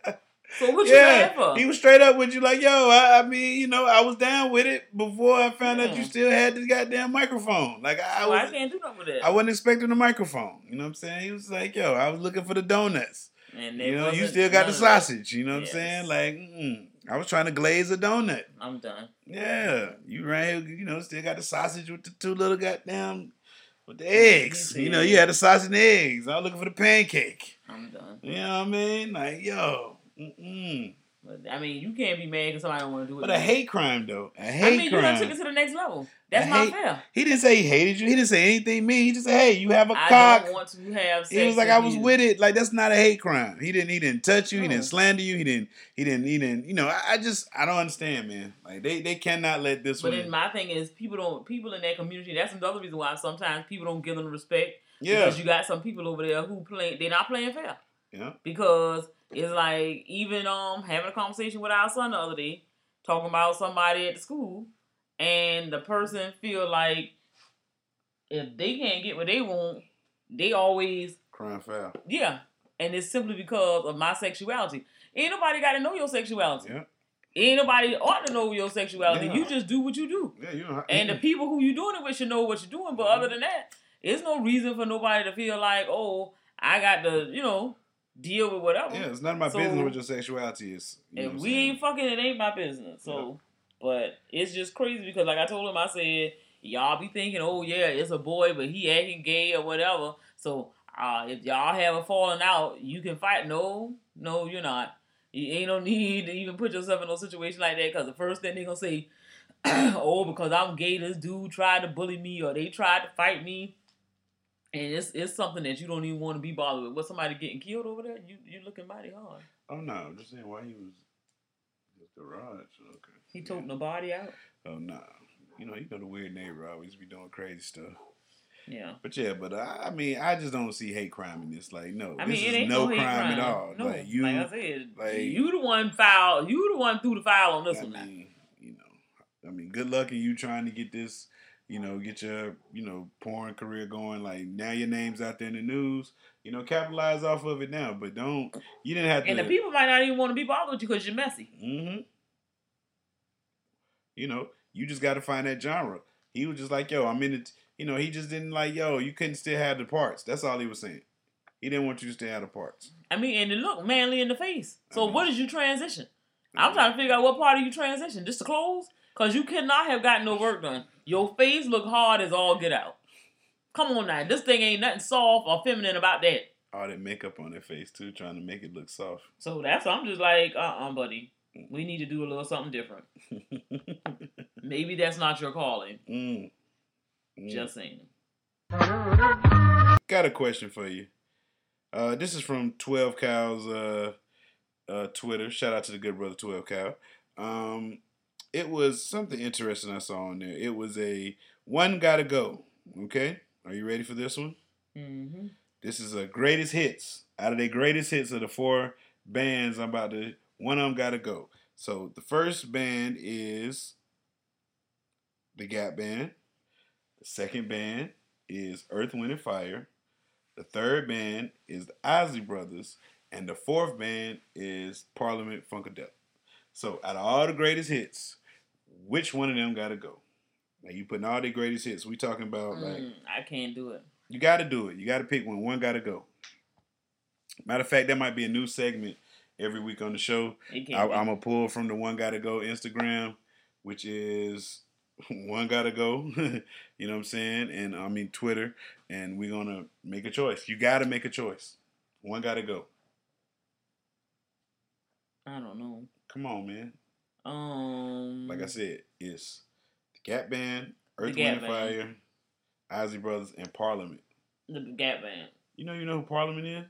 So what you mad for? He was straight up with you like, yo, I mean, I was down with it before I found out you still had the goddamn microphone. Like I can't do nothing with that. I wasn't expecting the microphone. You know what I'm saying? He was like, yo, I was looking for the donuts. And you still got the sausage. You know what I'm saying? Like, I was trying to glaze a donut. I'm done. Yeah. You right here, still got the sausage with the two little goddamn, with the eggs. You had the sausage and eggs. I was looking for the pancake. I'm done. You know what I mean? Like, yo. But, I mean, you can't be mad because somebody don't want to do it. But a hate crime, though. You done took it to the next level. That's not fair. He didn't say he hated you. He didn't say anything mean. He just said, hey, you have a cock. I don't want to have sex. He was like, I was with it. Like, that's not a hate crime. He didn't touch you. He didn't slander you. He didn't, I don't understand, man. Like, they cannot let this But then my thing is, people in that community, that's another reason why sometimes people don't give them respect. Yeah. Because you got some people over there who they're not playing fair. Yeah. Because it's like, even having a conversation with our son the other day, talking about somebody at the school, and the person feel like if they can't get what they want, they always crying foul. Yeah. And it's simply because of my sexuality. Ain't nobody got to know your sexuality. Yeah. Ain't nobody ought to know your sexuality. Yeah. You just do what you do. Yeah, and the people who you doing it with should know what you're doing. But other than that, there's no reason for nobody to feel like, oh, I got to, deal with whatever. Yeah, it's none of my business what your sexuality is. If we ain't fucking, it ain't my business. So But it's just crazy because, like I told him, I said, y'all be thinking, oh, yeah, it's a boy, but he acting gay or whatever. So if y'all have a falling out, you can fight. No, you're not. You ain't no need to even put yourself in no situation like that because the first thing they're going to say, oh, because I'm gay, this dude tried to bully me or they tried to fight me. And it's something that you don't even want to be bothered with. What, somebody getting killed over there? You looking mighty hard. Oh, no. I'm just saying why he was at the garage. Okay. He toting the body out? Oh, no. You know the weird neighbor always be doing crazy stuff. Yeah. But I mean, I just don't see hate crime in this. Like, no. I mean, this it ain't no no hate crime at all. No. Like, I said, like, you the one foul. You the one threw the foul on this one. I mean, good luck in you trying to get this, get your, porn career going. Like, now your name's out there in the news. Capitalize off of it now. But you didn't have to. And the people might not even want to be bothered with you because you're messy. Mm-hmm. You just got to find that genre. He was just like, yo, I'm in it. He just didn't like, yo, you couldn't still have the parts. That's all he was saying. He didn't want you to still have the parts. I mean, and it looked manly in the face. So what did you transition? I'm trying to figure out what part of you transition. Just the clothes? Because you cannot have gotten no work done. Your face look hard as all get out. Come on now. This thing ain't nothing soft or feminine about that. All that makeup on their face, too, trying to make it look soft. So I'm just like, buddy. We need to do a little something different. Maybe that's not your calling. Just saying. Got a question for you. This is from 12 Cow's Twitter. Shout out to the good brother 12 Cow. It was something interesting I saw on there. It was a one gotta go. Okay? Are you ready for this one? Mm-hmm. This is a greatest hits. Out of the greatest hits of the 4 bands, one of them gotta go. So the first band is the Gap Band. The second band is Earth, Wind & Fire. The third band is the Isley Brothers. And the fourth band is Parliament Funkadelic. So out of all the greatest hits, which one of them gotta go? Now you putting all the greatest hits. We talking about I can't do it. You gotta do it. You gotta pick one. One gotta go. Matter of fact, that might be a new segment every week on the show. I'm gonna pull from the One Gotta Go Instagram, which is One Gotta Go. You know what I'm saying? And I mean Twitter. And we're gonna make a choice. You gotta make a choice. One gotta go. I don't know. Come on, man. Like I said, it's the Gap Band, Earth, Wind & Fire, Isley Brothers, and Parliament. The Gap Band. You know who Parliament is?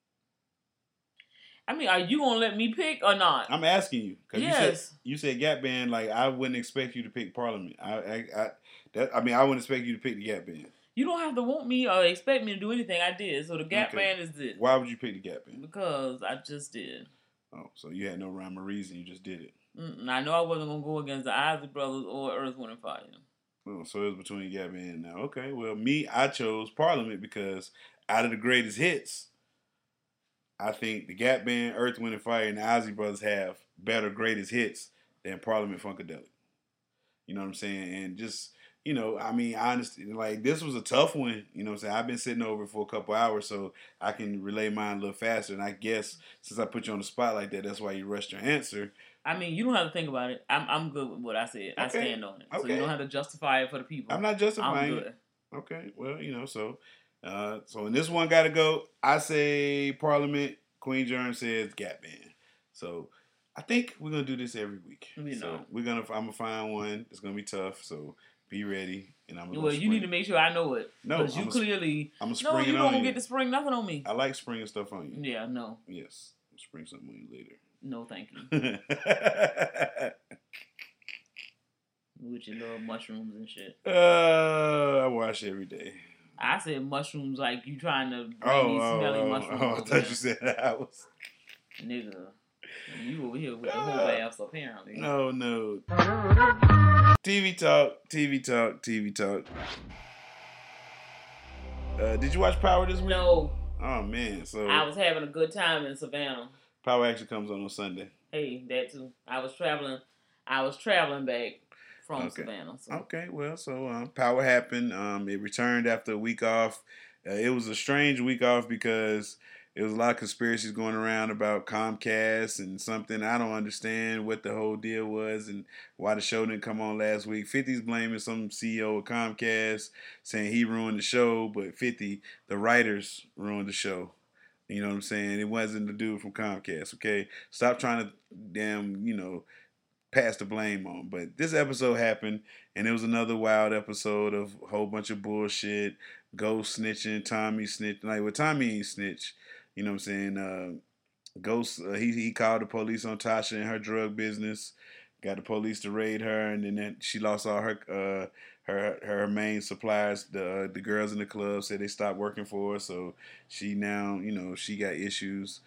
I mean, are you gonna let me pick or not? I'm asking you because yes. you said Gap Band. Like I wouldn't expect you to pick Parliament. I wouldn't expect you to pick the Gap Band. You don't have to want me or expect me to do anything. I did. So the Gap Band is this. Why would you pick the Gap Band? Because I just did. Oh, so you had no rhyme or reason. You just did it. I know I wasn't gonna go against the Isley Brothers or Earth, Wind & Fire. Oh, so it was between Gap Band now. Okay, well, I chose Parliament because out of the greatest hits, I think the Gap Band, Earth, Wind & Fire, and the Isley Brothers have better greatest hits than Parliament Funkadelic. You know what I'm saying? And just, I mean, honestly, like, this was a tough one. You know what I'm saying? I've been sitting over it for a couple hours, so I can relay mine a little faster. And I guess since I put you on the spot like that, that's why you rushed your answer. I mean, you don't have to think about it. I'm good with what I said. Okay. I stand on it. So you don't have to justify it for the people. I'm not justifying it. Okay. Well, so in this one gotta go, I say Parliament. Queen Germ says Gap Band. So I think we're gonna do this every week. So I'm gonna find one. It's gonna be tough. So be ready. And you need to make sure I know it. No, because you clearly. I'm a spring. No, you don't get to spring nothing on me. I like springing stuff on you. Yeah, no. Yes, I'll spring something on you later. No, thank you. With your little mushrooms and shit. I wash every day. I said mushrooms like you trying to bring these smelly mushrooms. I thought you said I was. Nigga, you over here with the whole baths apparently. No. TV talk. Did you watch Power this week? No. Oh, man. So I was having a good time in Savannah. Power actually comes on Sunday. Hey, that too. I was traveling back from Savannah. So. Okay, well, so Power happened. It returned after a week off. It was a strange week off because There was a lot of conspiracies going around about Comcast and something. I don't understand what the whole deal was and why the show didn't come on last week. 50's blaming some CEO of Comcast, saying he ruined the show, but 50, the writers ruined the show. You know what I'm saying? It wasn't the dude from Comcast, okay? Stop trying to pass the blame on. But this episode happened, and it was another wild episode of a whole bunch of bullshit. Ghost snitching, Tommy snitching. Like, well, Tommy ain't snitch. You know what I'm saying? Ghost, he called the police on Tasha and her drug business. Got the police to raid her, and then she lost all her main suppliers. The girls in the club said they stopped working for her, so she now, she got issues.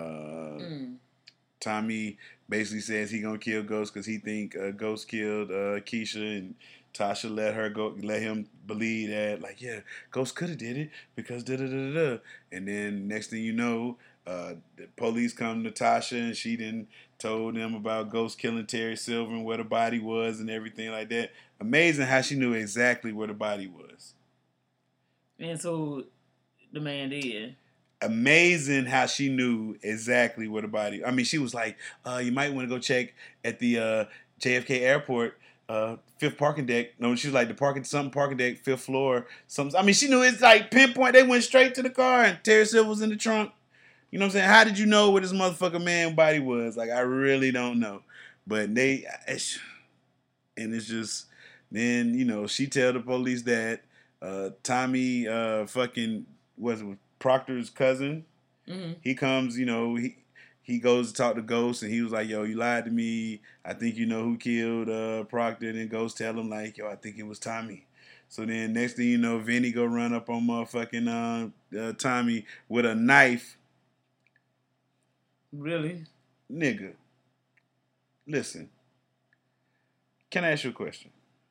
Tommy basically says he gonna kill Ghost because he think Ghost killed Keisha, and Tasha let him believe that, like, yeah, Ghost could have did it because da da da da. And then next thing you know, the police come to Tasha, and she then told them about Ghost killing Terry Silver and where the body was and everything like that. Amazing how she knew exactly where the body was. And so the man did. Amazing how she knew exactly where the body. I mean, she was like, "You might want to go check at the JFK Airport, fifth parking deck." No, she was like the parking deck, fifth floor. Something. I mean, she knew it's like pinpoint. They went straight to the car, and Terry Silver was in the trunk. You know what I'm saying? How did you know where this motherfucker man body was? Like, I really don't know. But and it's just then she tell the police that Tommy fucking was Proctor's cousin. Mm-hmm. He comes, he goes to talk to Ghost, and he was like, "Yo, you lied to me. I think you know who killed Proctor." And then Ghost tell him like, "Yo, I think it was Tommy." So then next thing you know, Vinny go run up on motherfucking Tommy with a knife. Really? Nigga, listen. Can I ask you a question?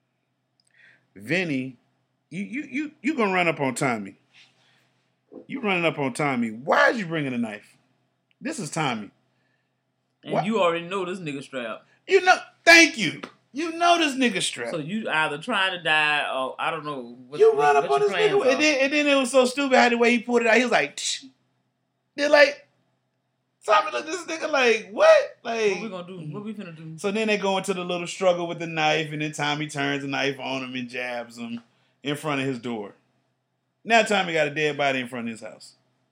Vinny, you gonna run up on Tommy? You running up on Tommy. Why is you bringing a knife? This is Tommy. And you already know this nigga strap. Thank you. You know this nigga strap. So you either trying to die or I don't know. You run up on this nigga. And then it was so stupid how the way he pulled it out. He was like, tsh. They're like, Tommy looked at this nigga like, what? Like, what we gonna do? What we finna do? So then they go into the little struggle with the knife, and then Tommy turns the knife on him and jabs him in front of his door. Now Tommy got a dead body in front of his house.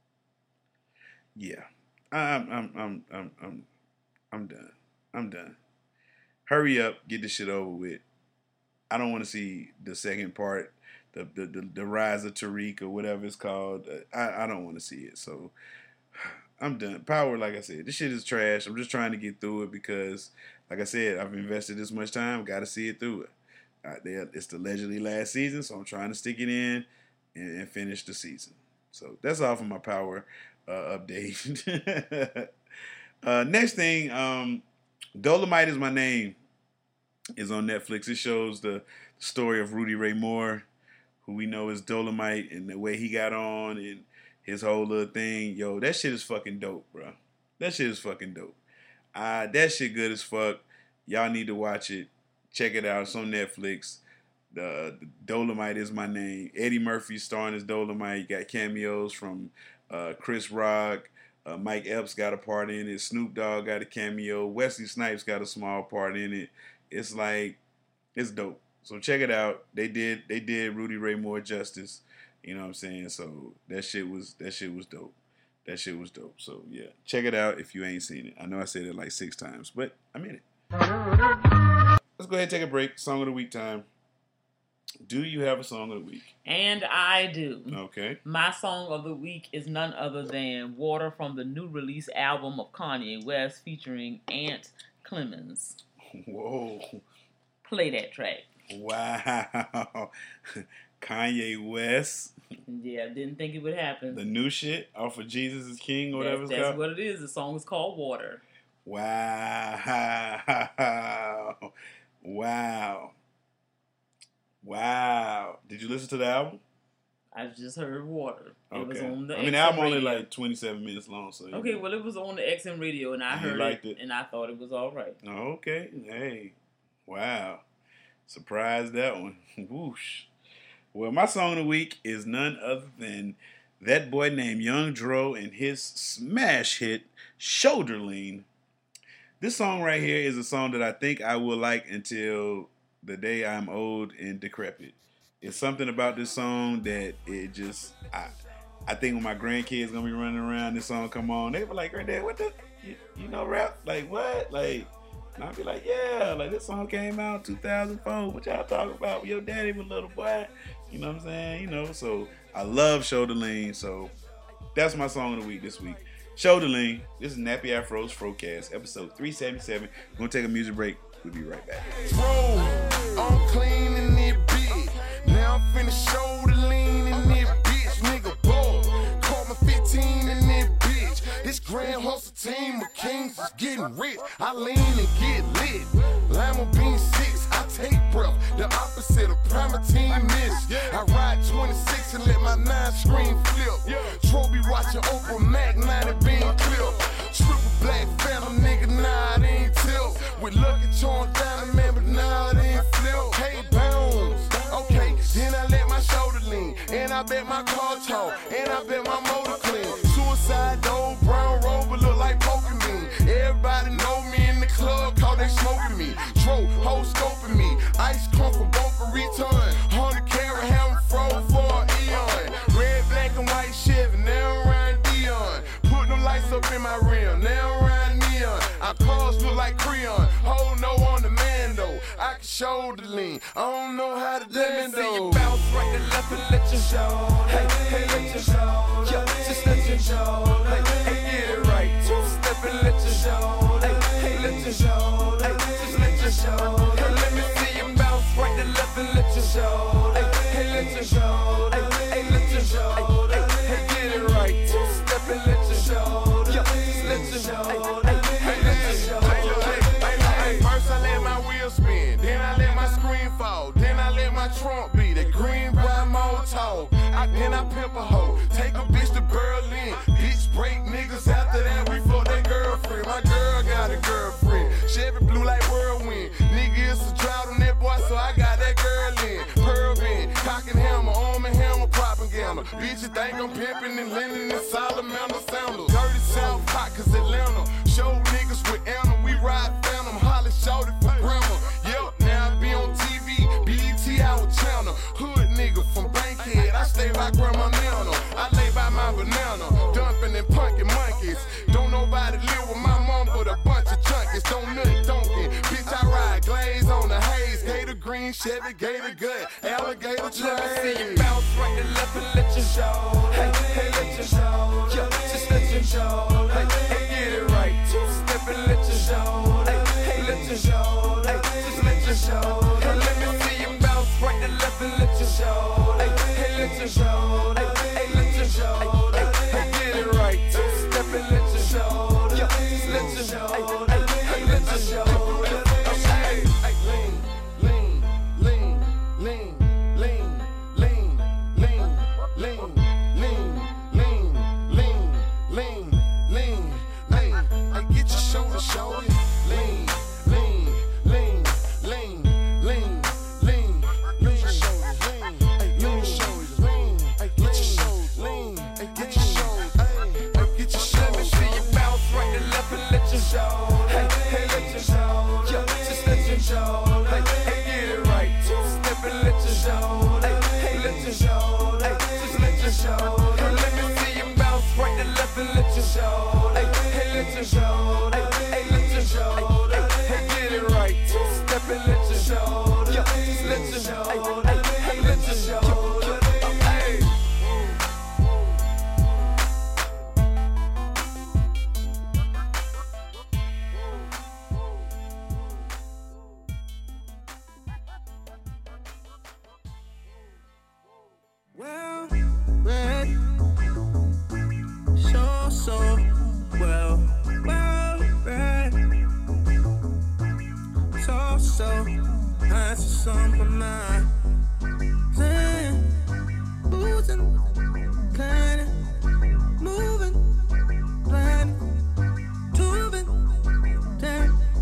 Yeah, I'm done. I'm done. Hurry up, get this shit over with. I don't want to see the second part, the rise of Tariq or whatever it's called. I don't want to see it. So I'm done. Power, like I said, this shit is trash. I'm just trying to get through it because, like I said, I've invested this much time. Got to see it through it. It's the allegedly last season, so I'm trying to stick it in and finish the season. So that's all for my Power update. Next thing, Dolomite Is My Name is on Netflix. It shows the story of Rudy Ray Moore, who we know is Dolomite, and the way he got on and his whole little thing. Yo, that shit is fucking dope, bro. That shit is fucking dope. That shit good as fuck. Y'all need to watch it. Check it out. It's on Netflix. The Dolomite Is My Name. Eddie Murphy starring as Dolomite. You got cameos from Chris Rock. Mike Epps got a part in it. Snoop Dogg got a cameo. Wesley Snipes got a small part in it. It's like, it's dope. So check it out. They did Rudy Ray Moore justice. You know what I'm saying? So that shit was dope. That shit was dope. So yeah, check it out if you ain't seen it. I know I said it like 6 times, but I mean it. Let's go ahead and take a break. Song of the week time. Do you have a song of the week? And I do. Okay. My song of the week is none other than Water from the new release album of Kanye West featuring Ant Clemens. Whoa. Play that track. Wow. Kanye West. Yeah, didn't think it would happen. The new shit off of Jesus is King or whatever it's called? That's what it is. The song is called Water. Wow. Wow. Wow. Did you listen to the album? I just heard Water. It was Okay. on the the album only like 27 minutes long. So okay, well, it was on the XM radio, and I heard it, and I thought it was all right. Okay. Hey. Wow. Surprised that one. Whoosh. Well, my song of the week is none other than that boy named Young Dro and his smash hit, Shoulder Lean. This song right here is a song that I think I will like until the day I'm old and decrepit. It's something about this song that it just, I think when my grandkids gonna be running around, this song come on, they be like, Granddad, what the, you know rap? Like what? Like, and I'll be like, yeah, like this song came out 2004. What y'all talking about? When your daddy was a little boy. You know what I'm saying? You know, so I love Shoulder Lean. So that's my song of the week this week. Shoulder Lean. This is Nappy Afro's Frocast, episode 377. We're gonna take a music break. We'll be right back. I'm clean in it big. Now I'm finna shoulder lean in it, bitch. Nigga ball. Call me 15 in it, bitch. This grand hustle team of kings is getting rich. I lean and get lit. Lima bean 6, I take breath. The opposite of Primatine miss. I ride 26 and let my 9 screen flip. Trophy watching Oprah Mac 90 being clip. Triple black phantom nigga, nah, it ain't tilt. With Lucky Charm down, man, but nah, it ain't flip. Hey, bounce. Okay, then I let my shoulder lean. And I bet my car talk. And I bet my motor clean. Suicide dope, brown rover look like Pokemon. Everybody know me in the club, cause they smoking me. Tro, whole scoping me. Ice come from Boca Raton. 100 carat hammer froze for an eon. Red, black, and white Chevy, now I'm riding Dion. Put them lights up in my rim, now I'm riding neon. Our cars look like Creon. Hold no on the man though. I can shoulder lean. I don't know how to dance though. Let me see you bounce right and left and let your show. Hey, hey, let your show. Yeah, just let your show. Hey, get it right. Two-step and let your show. Hey, let your show. Hey, just let your show. Hey, let me see you bounce right and left and let your show. Hey, let your show. Hey, let your show. Hey, get it right. Two-step and let your show. Yeah, just let your show. Hey, let your show. First I let my wheel spin, then I let my screen fall, then I let my trunk beat a green bright motor. Then I pimp a hoe, take a bitch to Berlin. Bitch break niggas after that, we fuck that girlfriend. My girl got a girlfriend, Chevy blue like whirlwind. Nigga, it's a drought on that boy, so I got that girl in. Pearl bend, cock and hammer, arm and hammer, propaganda. Bitches think I'm pimping and lending and salamander sandals. Dirty South pot, cause Atlanta. Show niggas with Anna, we ride phantom. Holly shorty for grandma. Yep, now I be on TV, BET out channel. Hood nigga from Bankhead, I stay by Grandma Nana. I lay by my banana, dumping and punkin' monkeys. Don't nobody live with my mom but a bunch of junkies. Don't nut donkey, bitch I ride glaze on the haze. Gator green, Chevy, gator gut, alligator train. Let me see you bounce right and left and let your show. Hey, hey, let your show. Yeah, just let your show. Hey, get it right. Two-step and let your show. Hey, let your show. Hey, just let your show. Hey, let me see you bounce right and left and let your show. Hey, let your show. Hey, let your show. Hey, get it right. Two-step and let your show. Yeah, just let your show. Hey, let your show.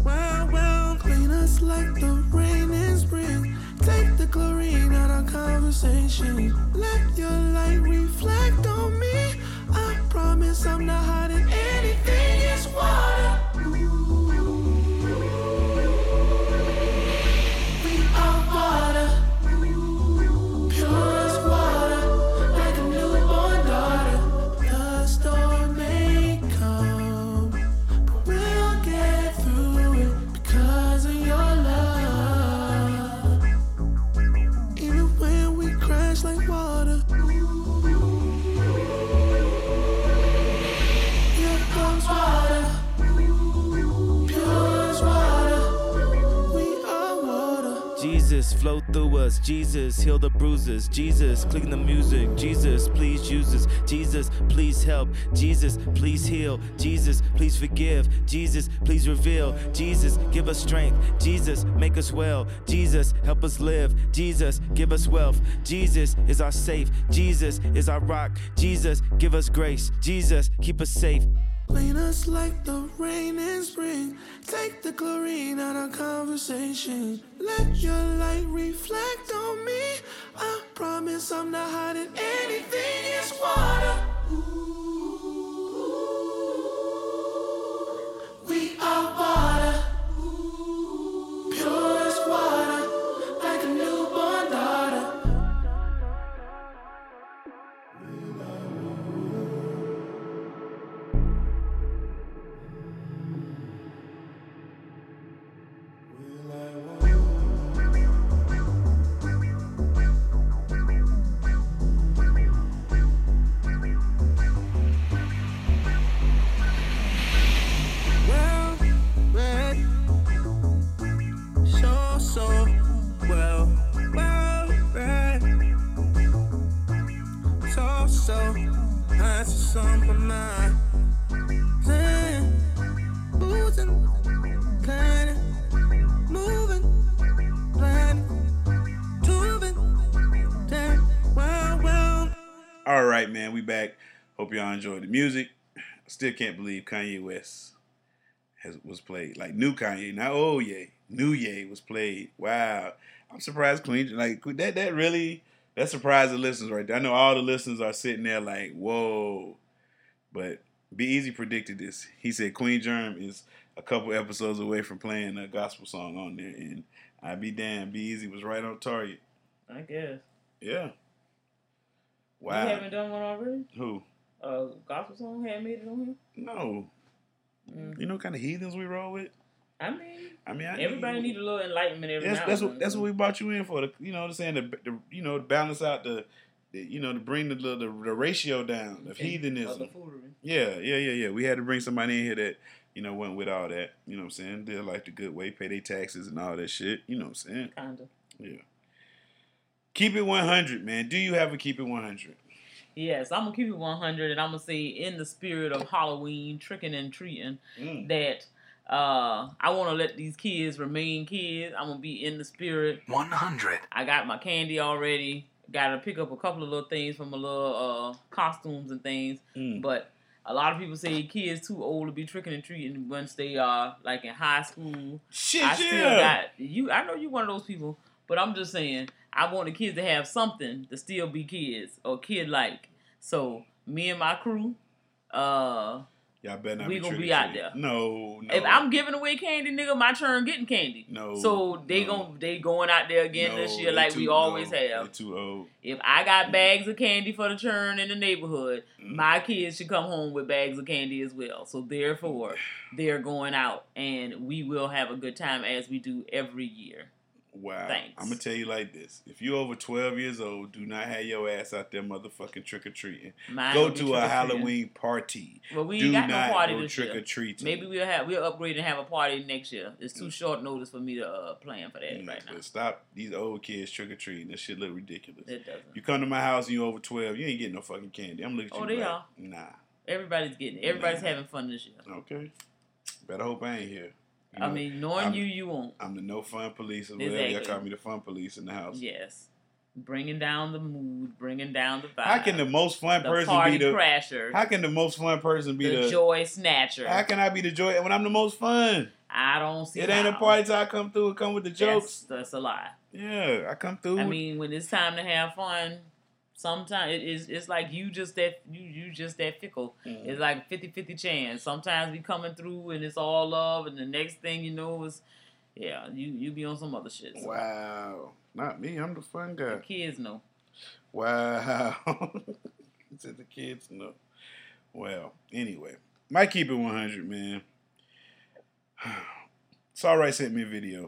Like the rain in spring, take the chlorine out of covers. conversation. Let your light reflect on me. I promise I'm not hiding anything. It's water. We are water. Pure as water, like a newborn daughter. The storm may come, but we'll get through it because of your love. Even when we crash like water, here comes water. Pure as water, we are water. Jesus, flow through us. Jesus, heal the bruises. Jesus, click the music. Jesus, please use us. Jesus, please help. Jesus, please heal. Jesus, please forgive. Jesus, please reveal. Jesus, give us strength. Jesus, make us well. Jesus, help us live. Jesus, give us wealth. Jesus is our safe. Jesus is our rock. Jesus, give us grace. Jesus, keep us safe. Clean us like the rain in spring. Take the chlorine out of conversation. Let your light reflect on me. I promise I'm not hiding anything. It's water. We are water. Pure as water, like a newborn daughter. Well read, so well read, so answers on my mind. Boozing, planning, moving, planning, tubing, well. All right, man, we back. Hope y'all enjoyed the music. Still can't believe Kanye West was played. Like new Kanye, not old Ye. New Ye was played. Wow. I'm surprised Queen, like that surprised the listeners right there. I know all the listeners are sitting there like, whoa. But Be Easy predicted this. He said Queen Germ is a couple episodes away from playing a gospel song on there. And I be damned, Be Easy was right on target. I guess. Yeah. Wow. You haven't done one already? Who? Gospel song hadn't made it on here? No. You know what kind of heathens we roll with? I mean, everybody need a little enlightenment every now and then. That's what we brought you in for. To balance out to bring the ratio down of heathenism. Yeah. We had to bring somebody in here that went with all that. You know what I'm saying? They like the good way, pay their taxes and all that shit. You know what I'm saying? Kinda. Yeah. Keep it 100, man. Do you have a keep it 100? Yes, I'm gonna keep it 100, and I'm gonna say in the spirit of Halloween, tricking and treating, that I want to let these kids remain kids. I'm gonna be in the spirit. 100. I got my candy already. Got to pick up a couple of little things from my little costumes and things. But a lot of people say kids too old to be tricking and treating once they are like in high school. Shit, I still got you. I know you one of those people, but I'm just saying. I want the kids to have something to still be kids or kid-like. So, me and my crew, y'all better not we gonna be out there. No. If I'm giving away candy, nigga, my turn getting candy. No. So, they going out there again this year like we always have. They're too old. If I got bags of candy for the turn in the neighborhood, my kids should come home with bags of candy as well. So, therefore, they're going out and we will have a good time as we do every year. Wow. Thanks. I'm going to tell you like this. If you're over 12 years old, do not have your ass out there motherfucking trick-or-treating. Go to a Halloween party. Well, we ain't got no party this year. Trick-or-treating. Maybe we'll upgrade and have a party next year. It's too short notice for me to plan for that right now. But stop these old kids trick-or-treating. This shit look ridiculous. It doesn't. You come to my house and you're over 12, you ain't getting no fucking candy. I'm looking at you they are. Nah. Everybody's getting it. Everybody's having fun this year. Okay. Better hope I ain't here. Knowing you won't. I'm the no fun police or whatever. Y'all call me the fun police in the house. Yes. Bringing down the mood, bringing down the vibe. How can the most fun person party be the crasher? How can the most fun person be the joy snatcher? How can I be the joy when I'm the most fun? I don't see it. Ain't a party till I come through and come with the jokes. That's a lie. Yeah, I come through. I mean, when it's time to have fun, sometimes it's like you just that fickle. Mm-hmm. It's like 50-50 chance. Sometimes we coming through and it's all love, and the next thing you know is, yeah, you be on some other shit. So. Wow, not me. I'm the fun guy. The kids know. Wow. He said the kids know. Well, anyway, might keep it 100, man. It's all right. Sent me a video,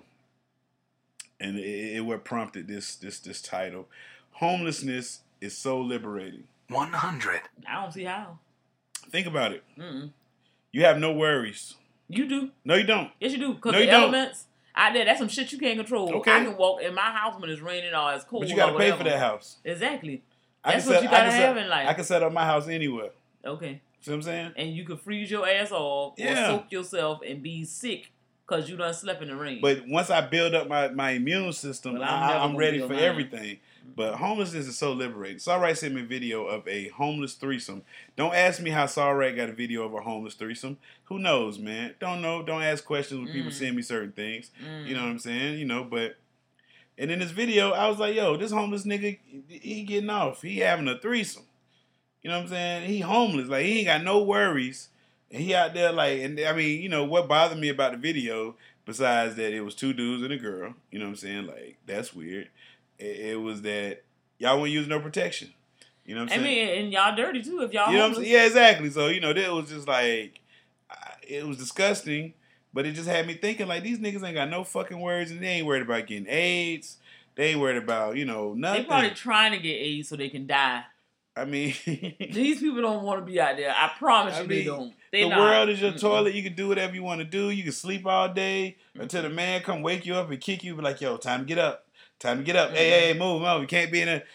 and it what prompted this title. Homelessness is so liberating. 100. I don't see how. Think about it. Mm-mm. You have no worries. You do. No, you don't. Yes, you do. Because No, the you don't. elements out there, that's some shit you can't control. Okay. I can walk in my house when it's raining or it's cold. But you got to or pay whatever. for that house. Exactly. I That's can what set- you I gotta can have set- in life. I can set up my house anywhere. Okay. See what I'm saying? And you can freeze your ass off Yeah. or soak yourself and be sick because you done slept in the rain. But once I build up my immune system, Well, I'm never I'm gonna ready build for mine. everything. But homelessness is so liberating. Sawright sent me a video of a homeless threesome. Don't ask me how Sawright got a video of a homeless threesome. Who knows, man? Don't know. Don't ask questions when people send me certain things. You know what I'm saying? You know, but... And in this video, I was like, yo, this homeless nigga, he getting off. He having a threesome. You know what I'm saying? He homeless. Like, he ain't got no worries. And he out there like... And I mean, you know, what bothered me about the video, besides that it was 2 dudes and a girl, you know what I'm saying? Like, that's weird. It was that y'all won't use no protection. You know what I'm saying? and y'all dirty too if y'all You know what I'm homeless. saying? Yeah, exactly. So, you know, that was just like, it was disgusting, but it just had me thinking, like, these niggas ain't got no fucking worries, and they ain't worried about getting AIDS. They ain't worried about, you know, nothing. They probably trying to get AIDS so they can die. I mean, These people don't want to be out there. I promise you, they don't. They the not. world is your toilet. You can do whatever you want to do. You can sleep all day until the man come wake you up and kick you. Be like, yo, time to get up. Time to get up. Hey, move. You can't be here.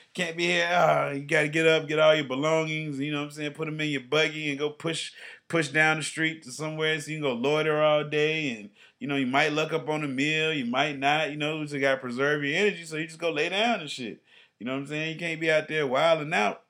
You got to get up, get all your belongings. You know what I'm saying? Put them in your buggy and go push down the street to somewhere so you can go loiter all day. And, you know, you might luck up on a meal. You might not. You know, you just got to preserve your energy. So you just go lay down and shit. You know what I'm saying? You can't be out there wilding out.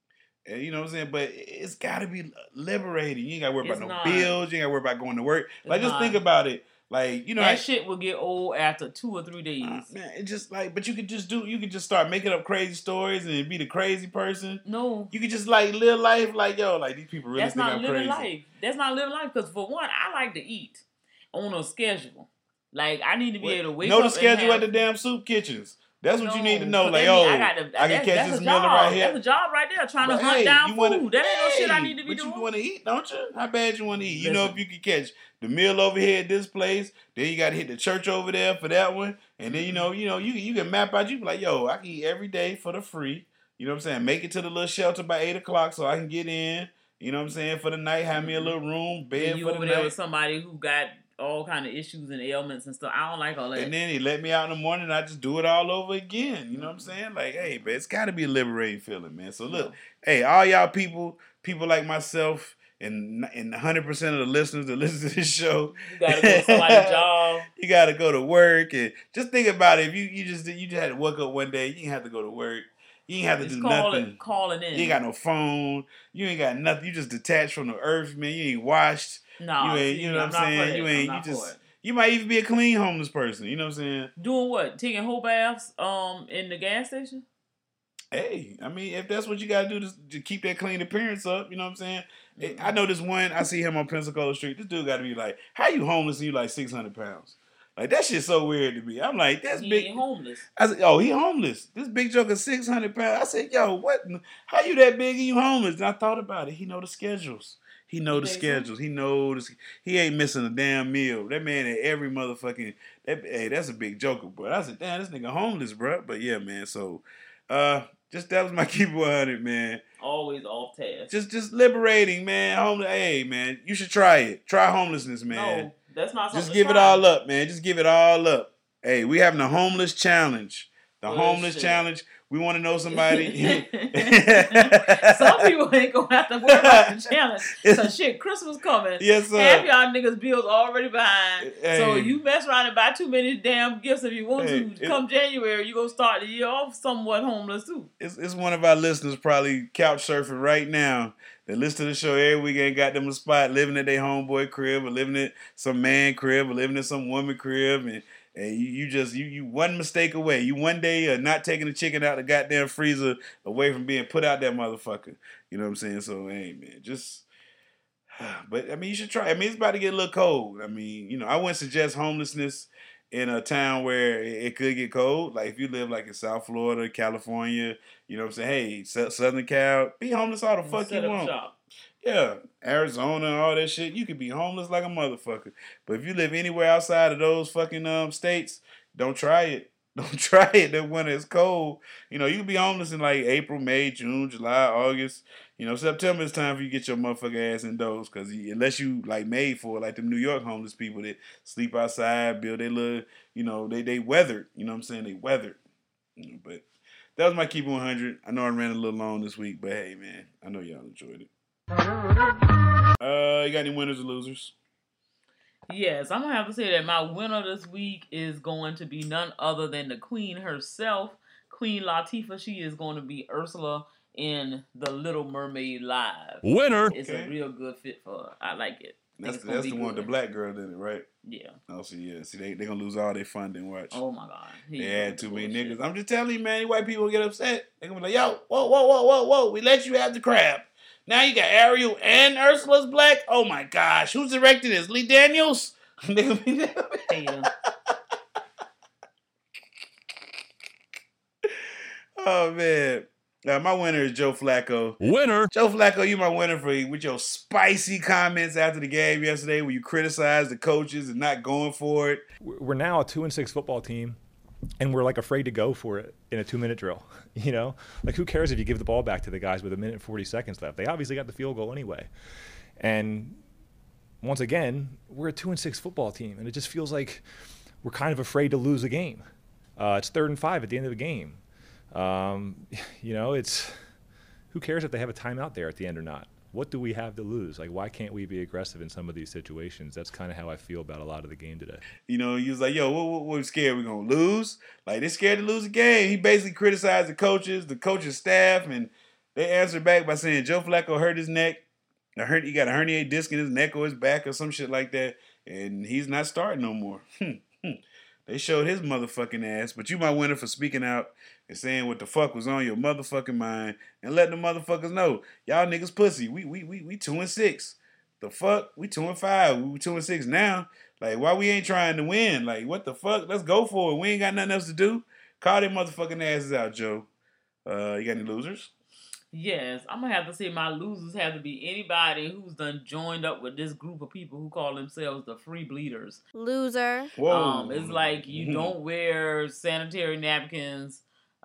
And you know what I'm saying? But it's got to be liberating. You ain't got to worry about no bills. You ain't got to worry about going to work. Like, just think about it. Like, you know, that shit will get old after 2 or 3 days. Man, it just like, but you could just start making up crazy stories and be the crazy person. No, you could just like live life like, yo, like these people really That's think not I'm living crazy. life. That's not living life. Because for one, I like to eat on a schedule. Like I need to be able to wake up. Know the schedule at the damn soup kitchens. That's what you need to know. Like, I can catch this meal right here. That's a job right there, trying to hunt down food. That ain't no shit I need to be doing. But you want to eat, don't you? How bad you want to eat? You know, if you can catch the meal over here at this place, then you got to hit the church over there for that one, and then you can map out. You be like, yo, I can eat every day for the free. You know what I'm saying? Make it to the little shelter by 8 o'clock so I can get in. You know what I'm saying? For the night, have me a little room, bed you for the over night. there with somebody who got all kind of issues and ailments and stuff. I don't like all that. And then he let me out in the morning and I just do it all over again. You know what I'm saying? Like, hey, man, it's got to be a liberating feeling, man. So look, hey, all y'all people like myself and 100% of the listeners that listen to this show. You got to go to somebody's job. You got to go to work. And just think about it. If you just had to wake up one day, you didn't have to go to work. You ain't have to do nothing. Calling in. You ain't got no phone. You ain't got nothing. You just detached from the earth, man. You ain't washed. No, you know what I'm saying? You might even be a clean homeless person. You know what I'm saying? Doing what? Taking whole baths in the gas station? Hey, I mean, if that's what you got to do to keep that clean appearance up, you know what I'm saying? Mm-hmm. I know this one, I see him on Pensacola Street. This dude got to be like, how you homeless and you like 600 pounds? Like, that shit's so weird to me. I'm like, that's he big. He homeless. I said, oh, he homeless. This big joker 600 pounds. I said, yo, what? How you that big and you homeless? And I thought about it. He know the schedules. He know the schedules. He knows. He ain't missing a damn meal. That man at every motherfucking. Hey, that's a big joker, bro. I said, damn, this nigga homeless, bro. But yeah, man. So, just that was my keep 100, man. Always off task. Just liberating, man. Homeless. Hey, man, you should try it. Try homelessness, man. No, that's not something. Just give it all up, man. Just give it all up. Hey, we having a homeless challenge. The homeless challenge. We want to know somebody. Some people ain't gonna have to worry about the challenge. So shit, Christmas coming. Yes, sir. Half y'all niggas' bills already behind. Hey. So you mess around and buy too many damn gifts if you want to. Come January, you gonna start the year off somewhat homeless too. It's one of our listeners probably couch surfing right now. They listen to the show every week, ain't got them a spot, living at their homeboy crib or living at some man crib or living at some woman crib, and And you one mistake away. You one day of not taking the chicken out the goddamn freezer away from being put out that motherfucker. You know what I'm saying? So, hey, man, just... But, I mean, you should try. I mean, it's about to get a little cold. I mean, you know, I wouldn't suggest homelessness in a town where it could get cold. Like, if you live, like, in South Florida, California, you know what I'm saying? Hey, Southern Cal, be homeless all the fuck you want. Shop. Yeah, Arizona, all that shit. You could be homeless like a motherfucker. But if you live anywhere outside of those fucking states, don't try it. Don't try it that when it's cold. You know, you can be homeless in like April, May, June, July, August. You know, September is time for you to get your motherfucking ass indoors. Because unless you like made for it, like them New York homeless people that sleep outside, build their little, you know, they weathered. You know what I'm saying? They weathered. You know, but that was my Keep It 100. I know I ran a little long this week, but hey, man, I know y'all enjoyed it. You got any winners or losers? Yes, I'm going to have to say that my winner this week is going to be none other than the queen herself, Queen Latifah. She is going to be Ursula in The Little Mermaid Live. Winner! It's a real good fit for her. I like it. That's the one with the black girl in it, right? Yeah. Oh, so yeah. See, they're going to lose all their funding, watch. Oh, my God. They had too many niggas. I'm just telling you, man, white people get upset. They're going to be like, yo, whoa. We let you have the crab. Now you got Ariel and Ursula's black. Oh my gosh, who's directing this? Lee Daniels. Oh man, now my winner is Joe Flacco. Winner. Joe Flacco, you my winner with your spicy comments after the game yesterday, where you criticized the coaches and not going for it. We're now a 2-6 football team. And we're like afraid to go for it in a 2-minute drill, you know? Like who cares if you give the ball back to the guys with 1 minute and 40 seconds left? They obviously got the field goal anyway. And once again, we're a 2-6 football team, and it just feels like we're kind of afraid to lose a game. It's 3rd and 5 at the end of the game. You know, it's who cares if they have a timeout there at the end or not? What do we have to lose? Like, why can't we be aggressive in some of these situations? That's kind of how I feel about a lot of the game today. You know, he was like, yo, what scared? We going to lose? Like, they're scared to lose a game. He basically criticized the coach's staff, and they answered back by saying Joe Flacco hurt his neck. He got a herniated disc in his neck or his back or some shit like that, and he's not starting no more. They showed his motherfucking ass, but you my winner for speaking out and saying what the fuck was on your motherfucking mind and letting the motherfuckers know, y'all niggas pussy. We 2-6. The fuck? We 2-5. We 2-6 now. Like, why we ain't trying to win? Like, what the fuck? Let's go for it. We ain't got nothing else to do. Call them motherfucking asses out, Joe. You got any losers? Yes, I'm going to have to say my losers have to be anybody who's done joined up with this group of people who call themselves the free bleeders. Loser. Whoa. It's like you don't wear sanitary napkins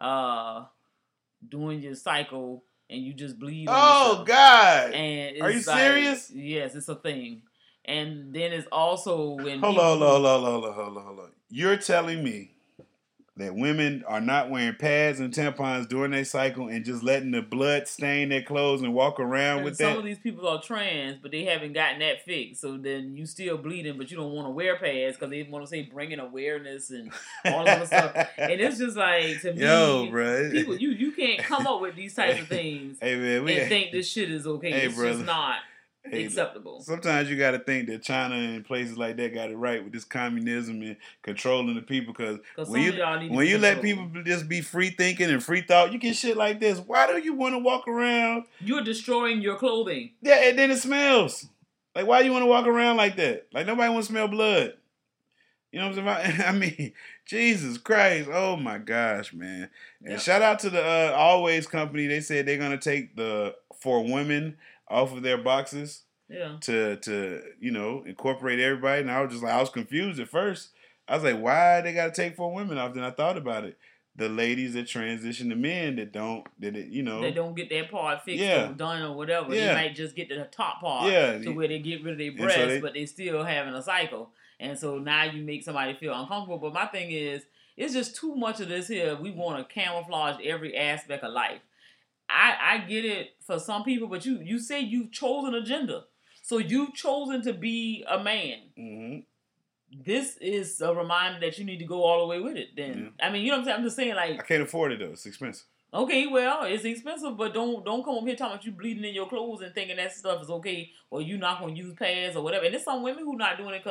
during your cycle and you just bleed. Oh, God. And are you serious? Yes, it's a thing. And then it's also when Hold on. You're telling me that women are not wearing pads and tampons during their cycle and just letting the blood stain their clothes and walk around with that? Some of these people are trans, but they haven't gotten that fixed. So then you still bleeding, but you don't want to wear pads because they want to say bringing awareness and all of the stuff. And it's just like, to me, bro. People, you can't come up with these types of things and think this shit is okay. It's just not acceptable. Sometimes you got to think that China and places like that got it right with this communism and controlling the people. Because when you let people just be free thinking and free thought, you get shit like this. Why do you want to walk around? You're destroying your clothing. Yeah, and then it smells. Like, why do you want to walk around like that? Like, nobody wants to smell blood. You know what I'm saying? I mean, Jesus Christ. Oh, my gosh, man. And shout out to the Always company. They said they're going to take the For Women off of their boxes to you know, incorporate everybody. And I was confused at first. I was like, why they got to take For Women off? Then I thought about it. The ladies that transition to men they don't get their part fixed or done or whatever. They might just get the top part to where they get rid of their breasts, but they still having a cycle. And so now you make somebody feel uncomfortable. But my thing is, it's just too much of this here. We want to camouflage every aspect of life. I get it for some people, but you say you've chosen a gender. So you've chosen to be a man. Mm-hmm. This is a reminder that you need to go all the way with it then. Yeah. I mean, you know what I'm saying? I'm just saying, like, I can't afford it, though. It's expensive. Okay, well, it's expensive, but don't come up here talking about you bleeding in your clothes and thinking that stuff is okay, or you not going to use pads or whatever. And there's some women who not doing it because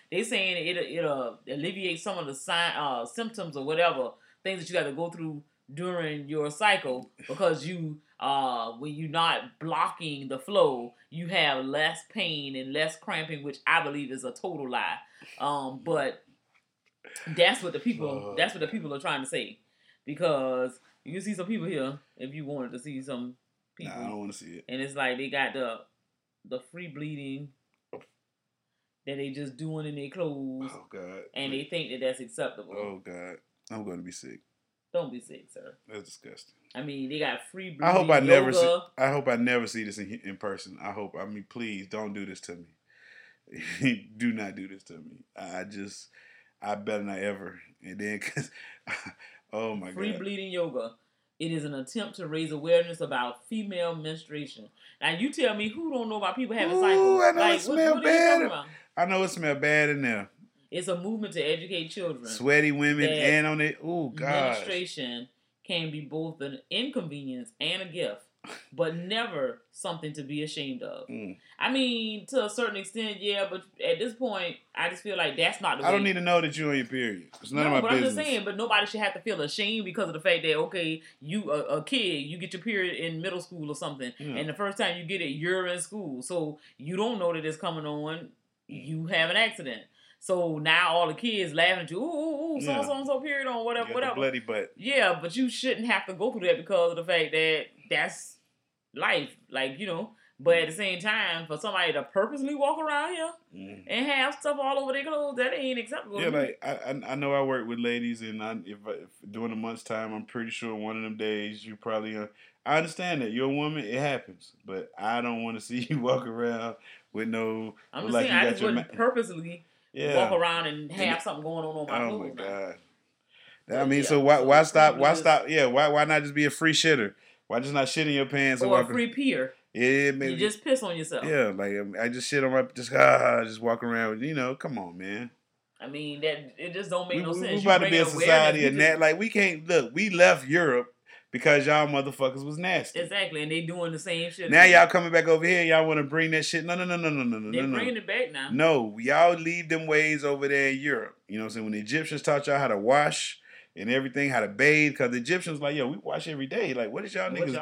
They saying it'll alleviate some of the symptoms or whatever things that you got to go through during your cycle because you when you're not blocking the flow, you have less pain and less cramping, which I believe is a total lie. But that's what the people are trying to say, because you can see some people here if you wanted to see some people. Nah, I don't want to see it. And it's like they got the free bleeding that they just doing in their clothes. Oh God! And they think that that's acceptable. Oh God! I'm going to be sick. Don't be sick, sir. That's disgusting. I mean, they got free bleeding. I hope I yoga. never see this in person. I mean, please don't do this to me. Do not do this to me. I better not ever. And then, cause, oh my God. Free bleeding yoga. It is an attempt to raise awareness about female menstruation. Now, you tell me who don't know about people having cycles. I know like, it smells bad. About? I know it smells bad in there. It's a movement to educate children. Sweaty women and on it. Oh God. Menstruation can be both an inconvenience and a gift, but never something to be ashamed of. I mean, to a certain extent, yeah, but at this point, I just feel like that's not the way. I don't need to know that you're on your period. It's none of my business. I'm just saying, but nobody should have to feel ashamed because of the fact that, okay, you a kid, you get your period in middle school or something, and the first time you get it, you're in school. So you don't know that it's coming on. You have an accident. So now all the kids laughing at you, ooh, so period on, whatever. The bloody butt. Yeah, but you shouldn't have to go through that because of the fact that that's life. Like, you know, but at the same time, for somebody to purposely walk around here and have stuff all over their clothes, that ain't acceptable. Yeah, like, I know I work with ladies, and if during a month's time, I'm pretty sure one of them days you probably... I understand that. You're a woman, it happens. But I don't want to see you walk around with no... I'm just saying, I just wouldn't purposely... walk around and have something going on my clothes. Oh my God! I mean, so why stop? Why stop? Yeah, why not just be a free shitter? Why just not shit in your pants or a free peer? Yeah, maybe. You just piss on yourself. Yeah, like I just shit on my just walk around. You know, come on, man. I mean, that it just don't make no sense. We about to be a society of that. Like we can't look. We left Europe because y'all motherfuckers was nasty. Exactly, and they doing the same shit. Now y'all coming back over here, y'all want to bring that shit. No. They're bringing it back now. No, y'all leave them ways over there in Europe. You know what I'm saying? When the Egyptians taught y'all how to wash and everything, how to bathe, because the Egyptians like, yo, we wash every day. Like, what is y'all niggas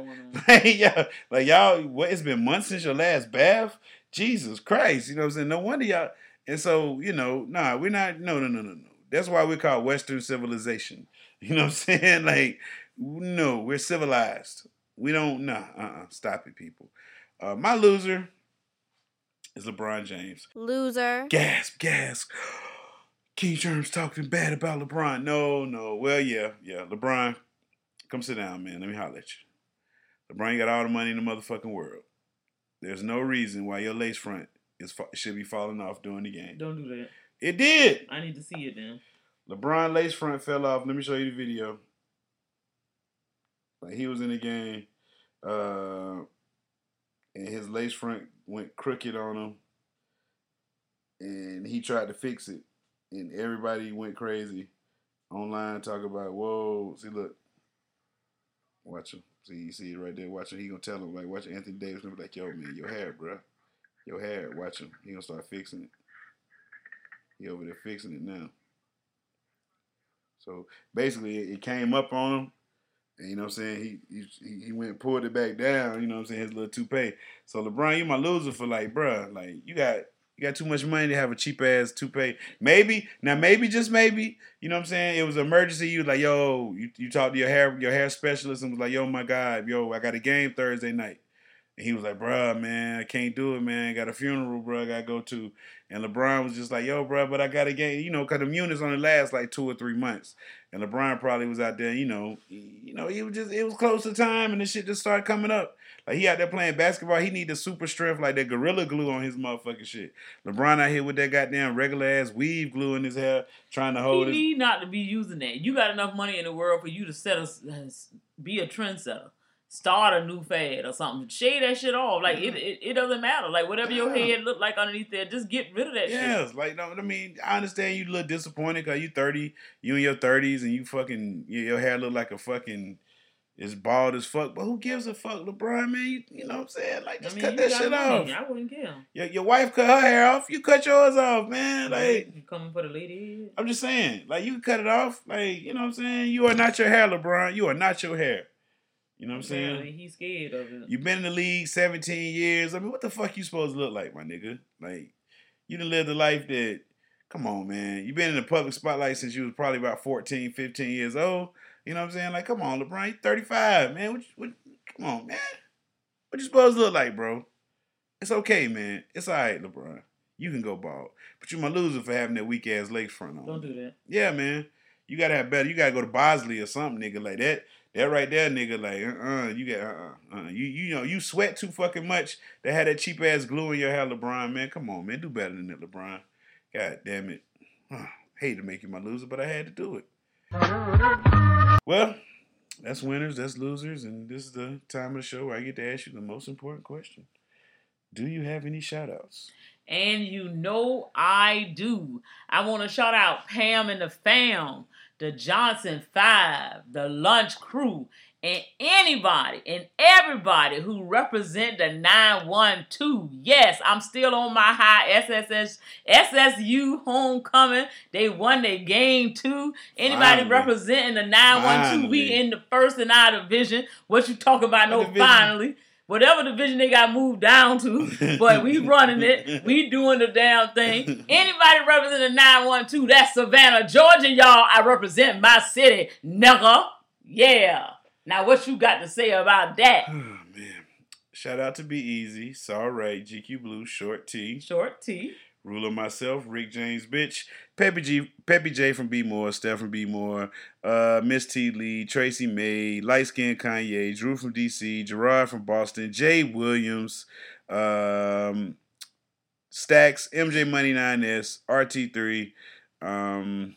doing? Like y'all, what? It's been months since your last bath? Jesus Christ. You know what I'm saying? No wonder y'all. And so, you know, we're not, no. That's why we call Western civilization. You know what I'm saying? Like, no, we're civilized. We don't, stop it, people. My loser is LeBron James. Loser. Gasp. King Germs talking bad about LeBron. No. Well, yeah. LeBron, come sit down, man. Let me holler at you. LeBron, you got all the money in the motherfucking world. There's no reason why your lace front should be falling off during the game. Don't do that. It did. I need to see it then. LeBron lace front fell off. Let me show you the video. Like he was in the game, and his lace front went crooked on him, and he tried to fix it, and everybody went crazy online talking about, whoa, see, look, watch him. See, you see it right there. Watch him. He gonna tell him, like, watch Anthony Davis gonna be like, yo, man, your hair, bro. Your hair. Watch him. He gonna start fixing it. He over there fixing it now. So basically, it came up on him. And you know what I'm saying? He went and pulled it back down, you know what I'm saying, his little toupee. So LeBron, you my loser for like, bruh, like you got too much money to have a cheap ass toupee. Maybe, just maybe, you know what I'm saying? It was an emergency. You was like, yo, you talked to your hair specialist and was like, yo, my God, I got a game Thursday night. And he was like, bruh, man, I can't do it, man. I got a funeral, bruh, I got to go to. And LeBron was just like, yo, bruh, but I got a game, you know, because the units only last like 2 or 3 months. And LeBron probably was out there, you know, it was close to time and this shit just started coming up. Like, he out there playing basketball. He need the super strength, like that Gorilla Glue on his motherfucking shit. LeBron out here with that goddamn regular-ass weave glue in his hair, trying to hold He need not to be using that. You got enough money in the world for you to be a trendsetter. Start a new fad or something. Shade that shit off. Like, it doesn't matter. Like, whatever your head look like underneath there, just get rid of that shit. Yes, like, no, I mean, I understand you look disappointed because you 30, you in your 30s, and you fucking, your hair look like a fucking, is bald as fuck. But who gives a fuck, LeBron, man? You know what I'm saying? Like, just cut you that got shit money. off. I wouldn't care. Your wife cut her hair off. You cut yours off, man. Like, You coming for the lady? I'm just saying. Like, you can cut it off. Like, you know what I'm saying? You are not your hair, LeBron. You are not your hair. You know what I'm saying? Apparently, he's scared of it. You've been in the league 17 years. I mean, what the fuck you supposed to look like, my nigga? Like, you done lived a life that, come on, man. You've been in the public spotlight since you was probably about 14, 15 years old. You know what I'm saying? Like, come on, LeBron, you 35, man. Come on, man. What you supposed to look like, bro? It's okay, man. It's all right, LeBron. You can go bald. But you my loser for having that weak-ass lakefront on. Don't do that. Yeah, man. You got to have better. You got to go to Bosley or something, nigga, like that. That right there, nigga, like, you got, you know, you sweat too fucking much to have that cheap ass glue in your hair, LeBron, man. Come on, man, do better than that, LeBron. God damn it. Hate to make you my loser, but I had to do it. Well, that's winners, that's losers, and this is the time of the show where I get to ask you the most important question. Do you have any shout-outs? And you know I do. I want to shout out Pam and the fam, the Johnson 5, the Lunch Crew, and anybody and everybody who represent the 912. Yes, I'm still on my high SSU homecoming. They won their game too. Anybody Finally. representing the 912, we Finally. in the first in our division. What you talking about? What No, division? finally. Whatever division they got moved down to, but we running it. We doing the damn thing. Anybody representing 912, that's Savannah, Georgia, y'all. I represent my city, nigga. Yeah. Now, what you got to say about that? Oh, man. Shout out to Be Easy, Saw Ray, GQ Blue, Short T, Short T. Ruler myself, Rick James, bitch, Peppy J from B More, Steph from B More, Miss T Lee, Tracy May, Light Skin Kanye, Drew from DC, Gerard from Boston, Jay Williams, Stacks, MJ Money 9S, RT3,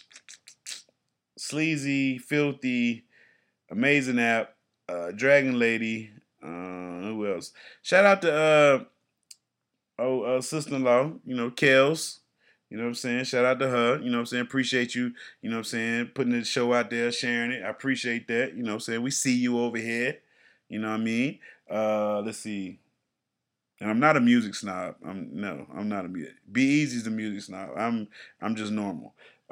Sleazy, Filthy, Amazing App, Dragon Lady, who else? Shout out to sister-in-law, you know, Kels. You know what I'm saying? Shout out to her. You know what I'm saying? Appreciate you, you know what I'm saying, putting the show out there, sharing it. I appreciate that. You know what I'm saying? We see you over here. You know what I mean? Let's see. And I'm not a music snob. I'm not a music. Be Easy's the music snob. I'm just normal.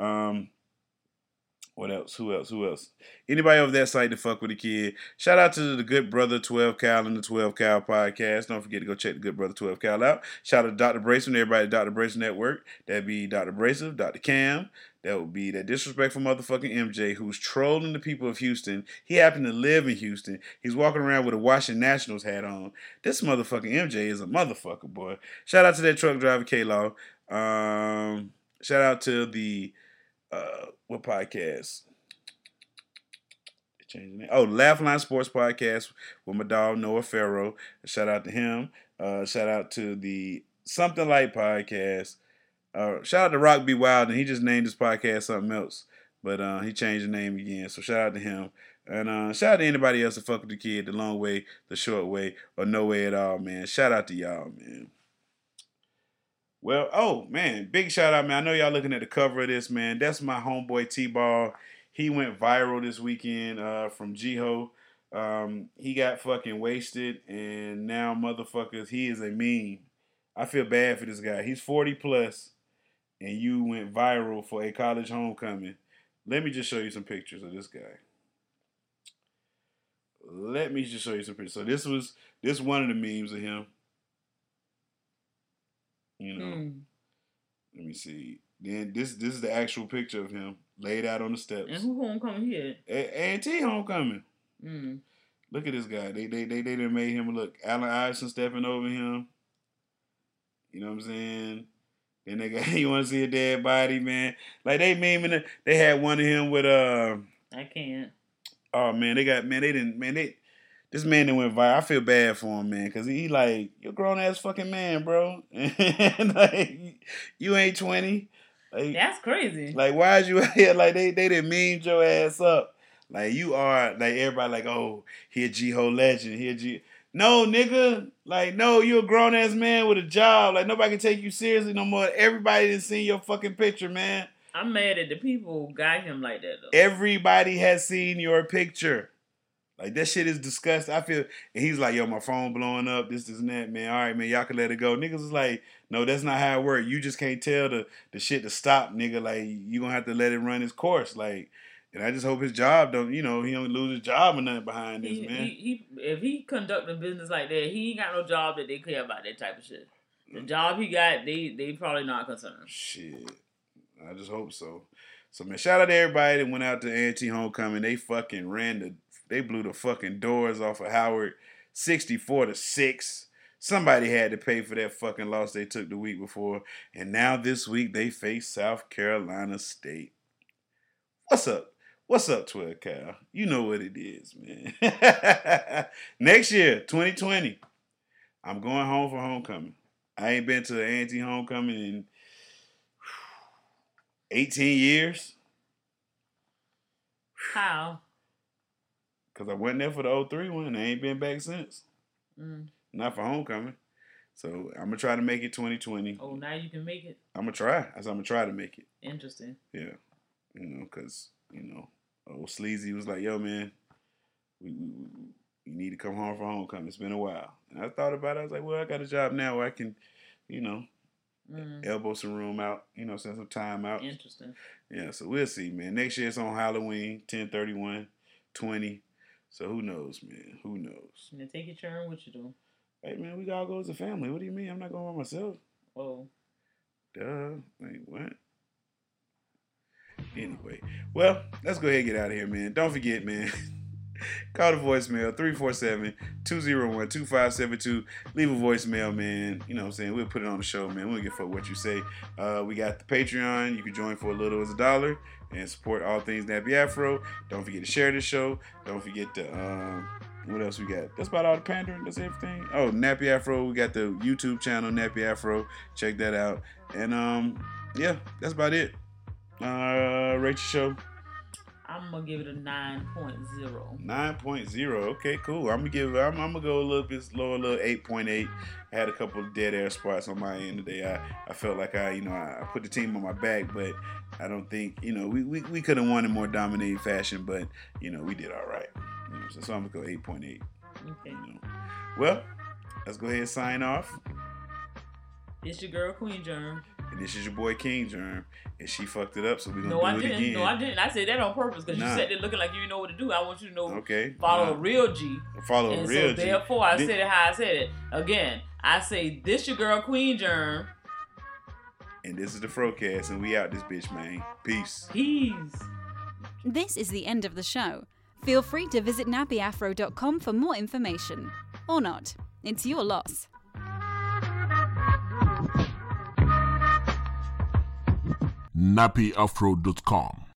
What else? Who else? Anybody over that site to fuck with a kid? Shout out to the Good Brother 12 Cal and the 12 Cal podcast. Don't forget to go check the Good Brother 12 Cal out. Shout out to Dr. Brayson and everybody at Dr. Brayson Network. That'd be Dr. Brayson, Dr. Cam. That would be that disrespectful motherfucking MJ who's trolling the people of Houston. He happened to live in Houston. He's walking around with a Washington Nationals hat on. This motherfucking MJ is a motherfucker, boy. Shout out to that truck driver, K-Law. Shout out to the what podcast? Changing it. Oh, Laugh Line Sports Podcast with my dog Noah Farrow. Shout out to him. Shout out to the Something Like Podcast. Shout out to Rock Be Wild, and he just named his podcast something else, but he changed the name again. So shout out to him, and shout out to anybody else that fuck with the kid, the long way, the short way, or no way at all, man. Shout out to y'all, man. Well, oh, man, big shout out, man. I know y'all looking at the cover of this, man. That's my homeboy T-Ball. He went viral this weekend from Jiho. He got fucking wasted, and now, motherfuckers, he is a meme. I feel bad for this guy. He's 40 plus, and you went viral for a college homecoming. Let me just show you some pictures of this guy. Let me just show you some pictures. So this one of the memes of him. You know, let me see. Then this is the actual picture of him laid out on the steps. And who homecoming here? A&T homecoming. Look at this guy. They done made him look. Allen Iverson stepping over him. You know what I'm saying? Then they got you want to see a dead body, man. Like they memeing it. They had one of him with I can't. Oh man, this man that went viral. I feel bad for him, man, because he like, you're a grown-ass fucking man, bro. And like, you ain't 20. Like, that's crazy. Like, why is you out here? Like, they done memed your ass up. Like, you are, like, everybody like, oh, he a G-Ho legend. No, nigga. Like, no, you a grown-ass man with a job. Like, nobody can take you seriously no more. Everybody done seen your fucking picture, man. I'm mad at the people who got him like that, though. Everybody has seen your picture. Like, that shit is disgusting. I feel, and he's like, yo, my phone blowing up, this and that, man. All right, man, y'all can let it go. Niggas is like, no, that's not how it works. You just can't tell the shit to stop, nigga. Like, you gonna have to let it run its course. Like, and I just hope his job don't, he don't lose his job or nothing behind this, man. If he conducting business like that, he ain't got no job that they care about that type of shit. The job he got, they probably not concerned. Shit. I just hope so. So, man, shout out to everybody that went out to A&T Homecoming. They fucking they blew the fucking doors off of Howard 64-6. Somebody had to pay for that fucking loss they took the week before. And now this week they face South Carolina State. What's up? What's up, 12 Cal? You know what it is, man. Next year, 2020, I'm going home for homecoming. I ain't been to an A&T Homecoming in 18 years. How? Because I wasn't there for the 03 one, and I ain't been back since. Not for homecoming. So I'm going to try to make it 2020. Oh, now you can make it? I'm going to try. I said I'm going to try to make it. Interesting. Yeah. Because, old Sleazy was like, yo, man, we need to come home for homecoming. It's been a while. And I thought about it. I was like, well, I got a job now where I can, elbow some room out, send some time out. Interesting. Yeah, so we'll see, man. Next year it's on Halloween, 10/31, 20. So who knows, man? Who knows? And then take your turn. What you doing? Hey, man, we gotta go as a family. What do you mean? I'm not going by myself. Oh. Duh. Wait, what? Anyway, well, let's go ahead and get out of here, man. Don't forget, man. Call the voicemail, 347-201-2572. Leave a voicemail, man. You know what I'm saying? We'll put it on the show, man. We don't give a fuck what you say. We got the Patreon. You can join for as little as $1 and support all things Nappy Afro. Don't forget to share this show. Don't forget to, what else we got? That's about all the pandering. That's everything. Oh, Nappy Afro. We got the YouTube channel, Nappy Afro. Check that out. And, yeah, that's about it. Rate your show. I'm gonna give it a 9.0. 9.0. Okay, cool. I'm gonna go a little bit slower, a little 8.8. I had a couple of dead air spots on my end today. I felt like I put the team on my back, but I don't think we could have won in more dominating fashion, but we did all right. So I'm gonna go 8.8. Okay. Well, let's go ahead and sign off. It's your girl Queen Germ. And this is your boy King Germ. And she fucked it up, so we're going to do it again. No, I didn't. I said that on purpose because you sat there looking like you didn't know what to do. I want you to know. Okay. Follow a real G. Follow a real G. So therefore, I said it how I said it. Again, I say this your girl Queen Germ. And this is the Frocast, and we out this bitch, man. Peace. Peace. This is the end of the show. Feel free to visit nappyafro.com for more information. Or not. It's your loss. nappyafro.com